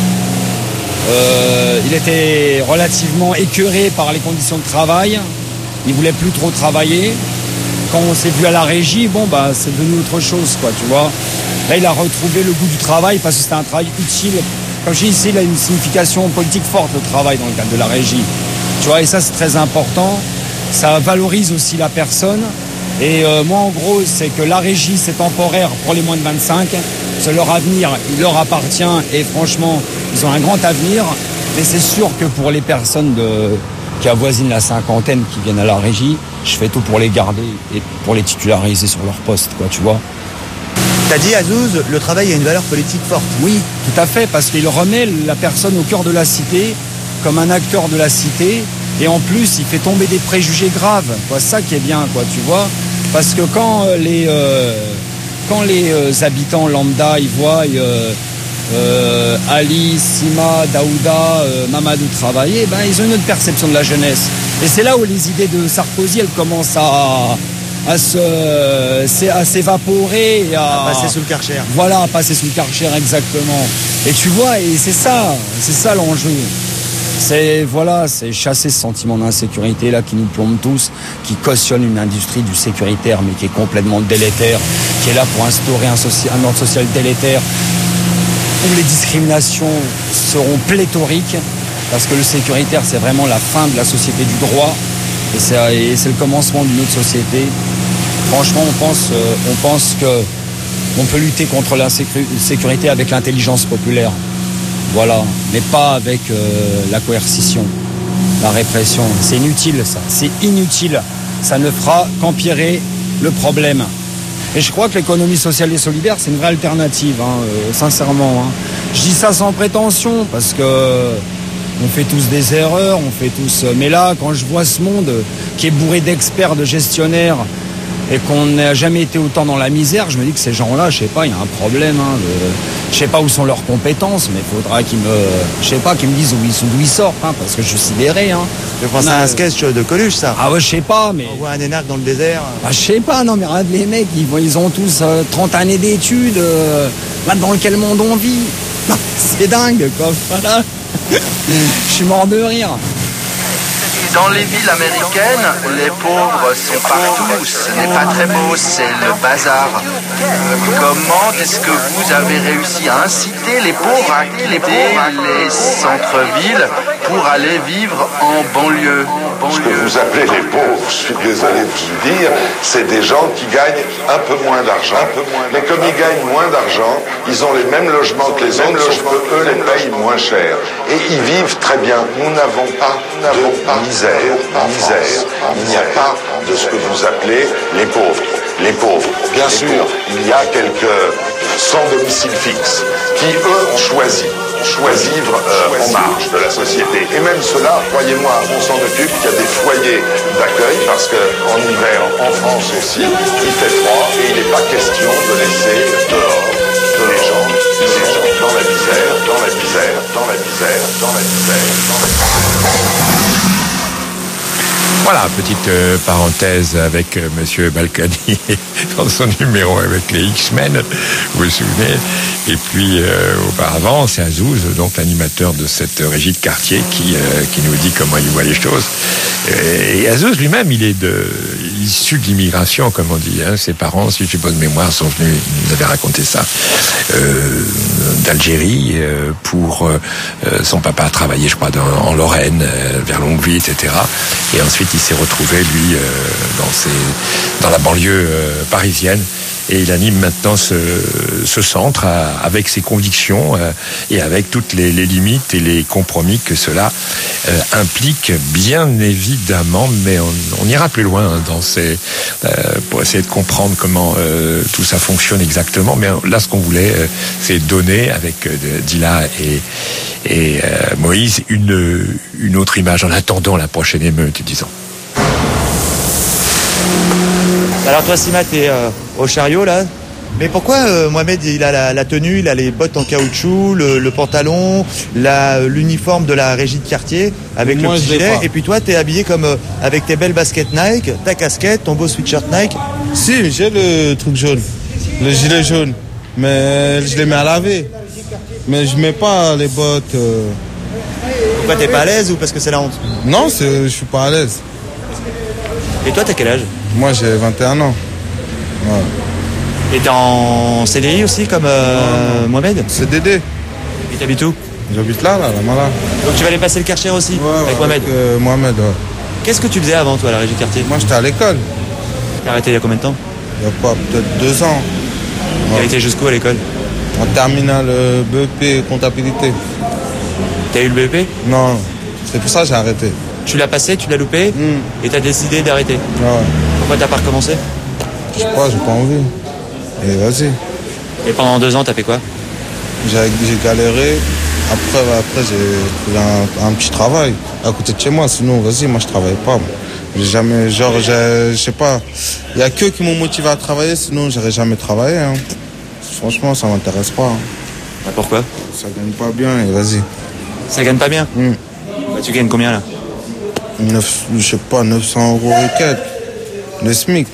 Euh, il était relativement écœuré par les conditions de travail. Il voulait plus trop travailler. Quand on s'est vu à la régie, bon bah c'est devenu autre chose, quoi, tu vois. Là, il a retrouvé le goût du travail parce que c'était un travail utile. Comme je dis ici, il a une signification politique forte, le travail dans le cadre de la régie. Tu vois, et ça c'est très important. Ça valorise aussi la personne. Et euh, moi, en gros, c'est que la régie, c'est temporaire pour les moins de vingt-cinq. C'est leur avenir, il leur appartient. Et franchement, ils ont un grand avenir. Mais c'est sûr que pour les personnes de, qui avoisinent la cinquantaine, qui viennent à la régie, je fais tout pour les garder et pour les titulariser sur leur poste, quoi, tu vois. T'as dit, Azouz, le travail a une valeur politique forte. Oui, tout à fait, parce qu'il remet la personne au cœur de la cité, comme un acteur de la cité. Et en plus, il fait tomber des préjugés graves. C'est ça qui est bien, quoi, tu vois. Parce que quand les, euh, quand les euh, habitants lambda, ils voient euh, euh, Ali, Sima, Daouda, euh, Mamadou travailler, ben, ils ont une autre perception de la jeunesse. Et c'est là où les idées de Sarkozy, elles commencent à, à, se, à s'évaporer. Et à, à passer sous le Karcher. Voilà, à passer sous le Karcher, exactement. Et tu vois, et c'est ça, c'est ça l'enjeu. C'est voilà, c'est chasser ce sentiment d'insécurité là qui nous plombe tous, qui cautionne une industrie du sécuritaire mais qui est complètement délétère, qui est là pour instaurer un, soci- un ordre social délétère où les discriminations seront pléthoriques parce que le sécuritaire c'est vraiment la fin de la société du droit et c'est, et c'est le commencement d'une autre société. Franchement, on pense, euh, on pense que on peut lutter contre l'insécurité avec l'intelligence populaire. Voilà, mais pas avec euh, la coercition, la répression. C'est inutile, ça. C'est inutile. Ça ne fera qu'empirer le problème. Et je crois que l'économie sociale et solidaire, c'est une vraie alternative, hein, euh, sincèrement. Hein. Je dis ça sans prétention, parce que on fait tous des erreurs, on fait tous... Mais là, quand je vois ce monde qui est bourré d'experts, de gestionnaires, et qu'on n'a jamais été autant dans la misère, je me dis que ces gens-là, je sais pas, il y a un problème. Hein, de... Je sais pas où sont leurs compétences, mais il faudra qu'ils me, je sais pas, qu'ils me disent où ils sont, d'où ils sortent, hein, parce que je suis sidéré. Hein. Je pense à un sketch de Coluche, ça. Ah ouais, je sais pas, mais. On voit un énarque dans le désert. Bah, je sais pas, non, mais regarde les mecs, ils, ils ont tous euh, trente années d'études. Euh, là, dans quel monde on vit? C'est dingue, quoi. Voilà. Je suis mort de rire. Dans les villes américaines, les pauvres sont partout. Ce n'est pas très beau, c'est le bazar. Comment est-ce que vous avez réussi à inciter les pauvres à quitter les centres-villes pour aller vivre en banlieue? Ce que vous appelez les pauvres, je suis désolé de vous le dire, c'est des gens qui gagnent un peu moins d'argent. Mais comme ils gagnent moins d'argent, ils ont les mêmes logements que les autres, sauf que eux les payent moins cher. Et ils vivent très bien. Nous n'avons pas de misère. misère. Il n'y a pas de ce que vous appelez les pauvres. Les pauvres. Bien sûr, il y a quelques sans domicile fixe qui, eux, ont choisi. choisi vivre euh, en marge de la société. Et même cela, croyez-moi, on s'en occupe, il y a des foyers d'accueil parce qu'en hiver, en France aussi, il fait froid et il n'est pas question de laisser dehors de les gens, les gens dans la misère, dans la misère, dans la misère, dans la misère, dans la misère. Voilà, petite euh, parenthèse avec euh, Monsieur Balkany dans son numéro avec les X-Men, vous vous souvenez. Et puis euh, auparavant, c'est Azouz, donc l'animateur de cette régie de quartier, qui euh, qui nous dit comment il voit les choses. Et Azouz lui-même, il est de issu de l'immigration, comme on dit. Hein. Ses parents, si je n'ai pas de mémoire, sont venus, ils nous avaient raconté ça, euh, d'Algérie euh, pour euh, son papa a travaillé, je crois, dans, en Lorraine, euh, vers Longueville, et cetera. Et ensuite, il s'est retrouvé, lui, euh, dans, ses, dans la banlieue euh, parisienne. Et il anime maintenant ce, ce centre à, avec ses convictions euh, et avec toutes les, les limites et les compromis que cela euh, implique, bien évidemment. Mais on, on ira plus loin hein, dans ces, euh, pour essayer de comprendre comment euh, tout ça fonctionne exactement. Mais là, ce qu'on voulait, euh, c'est donner avec euh, Dila et, et euh, Moïse une, une autre image en attendant la prochaine émeute, disons. Alors toi, Sima, t'es euh, au chariot là. Mais pourquoi euh, Mohamed, il a la, la tenue, il a les bottes en caoutchouc, le, le pantalon, la, l'uniforme de la régie de quartier avec Moi, le petit gilet, et puis toi, t'es habillé comme euh, avec tes belles baskets Nike, ta casquette, ton beau sweatshirt Nike. Si, j'ai le truc jaune, le gilet jaune, mais je les mets à laver. Mais je mets pas les bottes. Euh... Pourquoi t'es pas à l'aise ou parce que c'est la honte? Non, c'est, je suis pas à l'aise. Et toi, t'as quel âge? Moi, j'ai vingt et un ans. Ouais. Et t'es en C D I aussi, comme euh, Mohamed? C D D. Et t'habites où? J'habite là, là, là, là. Donc tu vas aller passer le quartier aussi, ouais, avec ouais, Mohamed? Avec, euh, Mohamed, ouais. Qu'est-ce que tu faisais avant, toi, à la régie de quartier? Moi, j'étais à l'école. T'as arrêté il y a combien de temps? Il y a quoi, peut-être deux ans. T'as ouais. été jusqu'où à l'école? En terminale euh, B E P, comptabilité. T'as eu le B E P? Non, c'est pour ça que j'ai arrêté. Tu l'as passé, tu l'as loupé, mmh. et t'as décidé d'arrêter. Ouais. Pourquoi t'as pas recommencé? Je sais pas, j'ai pas envie. Et vas-y. Et pendant deux ans, t'as fait quoi? J'ai, j'ai galéré. Après, après j'ai trouvé un, un petit travail à côté de chez moi. Sinon, vas-y, moi je travaille pas. J'ai jamais, genre, j'ai, je sais pas. Il y a que qui m'ont motivé à travailler. Sinon, j'aurais jamais travaillé. Hein. Franchement, ça m'intéresse pas. Hein. Bah pourquoi? Ça gagne pas bien et vas-y. Ça gagne pas bien? mmh. Bah tu gagnes combien là? neuf, je sais pas, neuf cents euros et quelques. Le SMIC.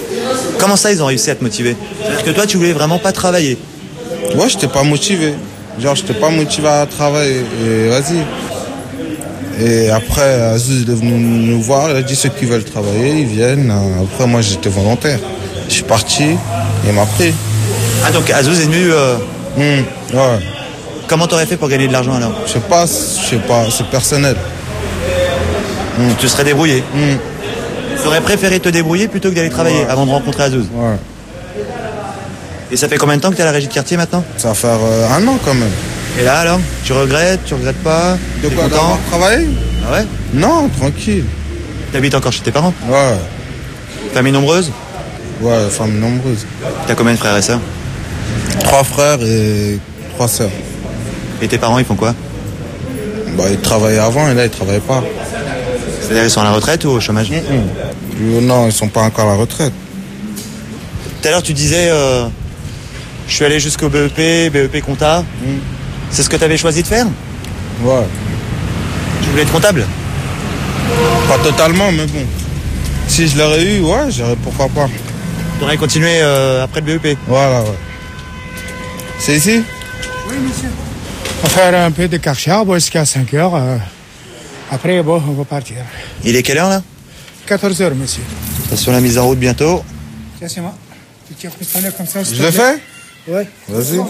Comment ça, ils ont réussi à te motiver? C'est-à-dire que toi, tu voulais vraiment pas travailler? Ouais, j'étais pas motivé. Genre, j'étais pas motivé à travailler. Et vas-y. Et après, Azouz est venu nous voir. Il a dit ceux qui veulent travailler, ils viennent. Après, moi, j'étais volontaire. Je suis parti et il m'a pris. Ah, donc Azouz est venu. Euh... Mmh, ouais. Comment t'aurais fait pour gagner de l'argent alors? Je sais pas, je sais pas, c'est personnel. Mmh. Tu serais débrouillé. Mmh. Tu aurais préféré te débrouiller plutôt que d'aller travailler ouais. avant de rencontrer Azouz. Ouais. Et ça fait combien de temps que tu es à la régie de quartier maintenant? Ça va faire euh, un an quand même. Et là alors? Tu regrettes? Tu regrettes pas? De quoi, d'avoir travaillé? Ah ouais? Non, tranquille. T'habites encore chez tes parents? Ouais. Famille nombreuse? Ouais, famille nombreuse. T'as combien de frères et sœurs? Trois frères et trois sœurs. Et tes parents ils font quoi? Bah ils travaillaient avant et là ils travaillent pas. C'est-à-dire ils sont à la retraite ou au chômage? Mmh. Non, ils sont pas encore à la retraite. Tout à l'heure tu disais euh, je suis allé jusqu'au B E P, B E P compta. Mmh. C'est ce que tu avais choisi de faire? Ouais. Tu voulais être comptable? Pas totalement, mais bon. Si je l'aurais eu, ouais, j'aurais pourquoi pas. Tu aurais continué euh, après le B E P? Voilà, ouais. C'est ici? Oui, monsieur. On va faire un peu de karcher jusqu'à cinq heures. Euh, après, bon, on va partir. Il est quelle heure là? quatorze heures, monsieur. Attention la mise en route bientôt. Tiens, c'est moi. Tu tires pistolet comme ça. Je le fais? Ouais. Vas-y.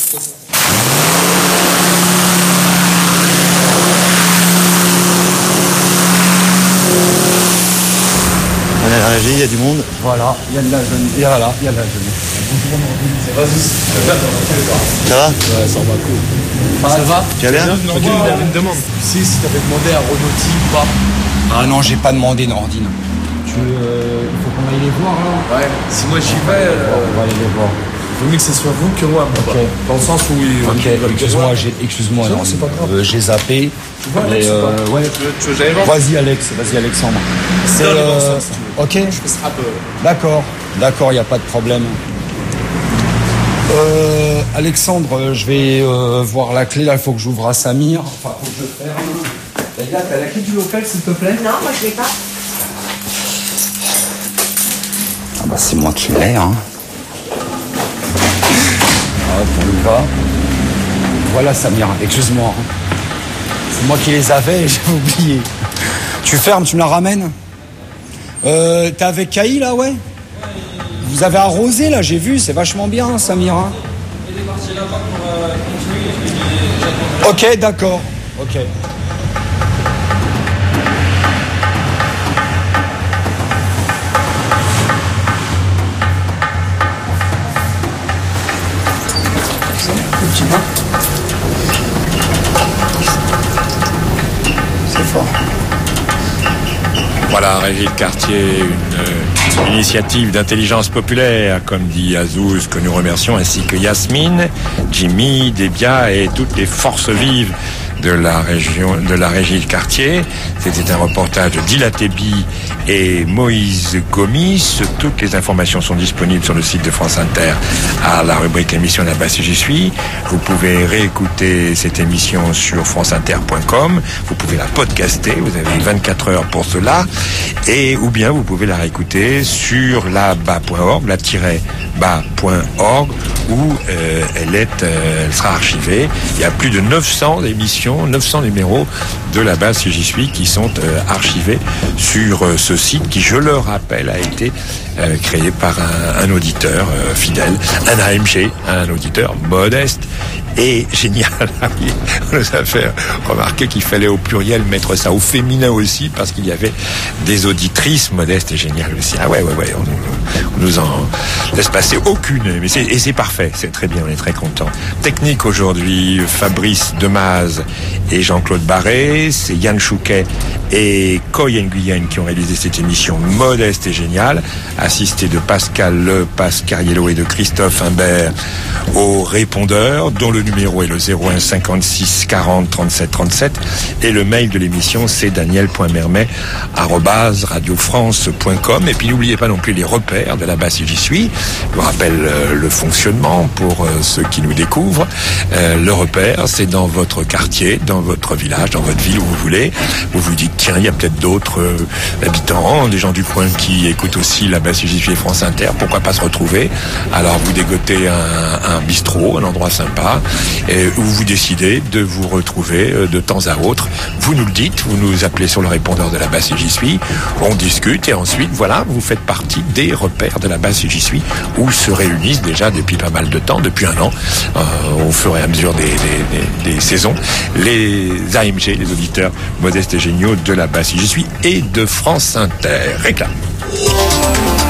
On est à la régie, il y a du monde. Voilà, il y a de la jeune. Et voilà, il y a de la jeune. Ça va? Ouais, ça va cool. Ça va? Tu vas bien? Ok, il avait une demande. Si, si t'avais demandé à Rodoti ou pas. Ah non, j'ai pas demandé Nordine. Tu euh, il faut qu'on aille les voir là. Ouais, si moi j'y vais, euh, on va aller les voir. Il vaut mieux que ce soit vous que moi. Okay. Dans le sens où ils Ok, excuse-moi, j'ai, excuse-moi. Non, c'est pas grave. Euh, j'ai zappé. Tu vois, mais, euh, ouais. Tu veux, j'allais voir. Vas-y Alex, vas-y Alexandre. C'est euh, dans le sens, si tu veux. Ok. Je fais ce rap. Euh... D'accord, d'accord, il n'y a pas de problème. Euh, Alexandre, je vais euh, voir la clé là, il faut que j'ouvre à Samir. Enfin, faut que je ferme. T'as la clé du local, s'il te plaît? Non, moi je l'ai pas. Ah bah c'est moi qui l'ai, hein. Ah, on y va. Voilà Samir, excuse-moi. C'est moi qui les avais, j'ai oublié. Tu fermes, tu me la ramènes? Euh, t'es avec Kai là, ouais? Vous avez arrosé là, j'ai vu, c'est vachement bien, Samir. Hein. Ok, d'accord. Ok. C'est fort. Voilà, Régie de quartier, une, une initiative d'intelligence populaire, comme dit Azouz, que nous remercions, ainsi que Yasmine, Jimmy, Débia et toutes les forces vives de la région, de la Régie de quartier. C'était un reportage de Dilatébi et Moïse Gomis. Toutes les informations sont disponibles sur le site de France Inter à la rubrique émission là-bas si j'y suis. Vous pouvez réécouter cette émission sur franceinter point com. Vous pouvez la podcaster. Vous avez vingt-quatre heures pour cela. Et, ou bien vous pouvez la réécouter sur la bas point org, la bas point org, où euh, elle est, euh, elle sera archivée. Il y a plus de neuf cents émissions, neuf cents numéros de la base si j'y suis qui sont euh, archivés sur euh, ce site qui, je le rappelle, a été euh, créé par un, un auditeur euh, fidèle, un A M G, un auditeur modeste et génial. On nous a fait remarquer qu'il fallait au pluriel mettre ça au féminin aussi parce qu'il y avait des auditrices modestes et géniales aussi. Ah ouais, ouais, ouais, on, on nous en laisse passer aucune. Mais c'est, et c'est parfait, c'est très bien, on est très content. Technique aujourd'hui, Fabrice Demaz et Jean-Claude Barré, c'est Yann Chouquet et Koy Nguyen qui ont réalisé cette émission modeste et géniale, assisté de Pascal Le Pascariello et de Christophe Imbert au répondeur, dont le numéro est le zéro un cinquante-six quarante trente-sept trente-sept et le mail de l'émission c'est daniel point mermet arobase radio france point com. Et puis n'oubliez pas non plus les repères repères de la basse J'y suis. Je vous rappelle euh, le fonctionnement pour euh, ceux qui nous découvrent. Euh, le repère, c'est dans votre quartier, dans votre village, dans votre ville où vous voulez. Vous vous dites, tiens, il y a peut-être d'autres euh, habitants, des gens du coin qui écoutent aussi la basse J'y suis et France Inter. Pourquoi pas se retrouver? Alors vous dégotez un, un bistrot, un endroit sympa, et où vous décidez de vous retrouver euh, de temps à autre. Vous nous le dites, vous nous appelez sur le répondeur de la basse J'y suis. On discute et ensuite, voilà, vous faites partie des repères de la basse J'y suis, où se réunissent déjà depuis pas mal de temps, depuis un an, euh, au fur et à mesure des, des, des, des saisons, les A M G, les auditeurs modestes et géniaux de la basse J'y suis et de France Inter. Réclame.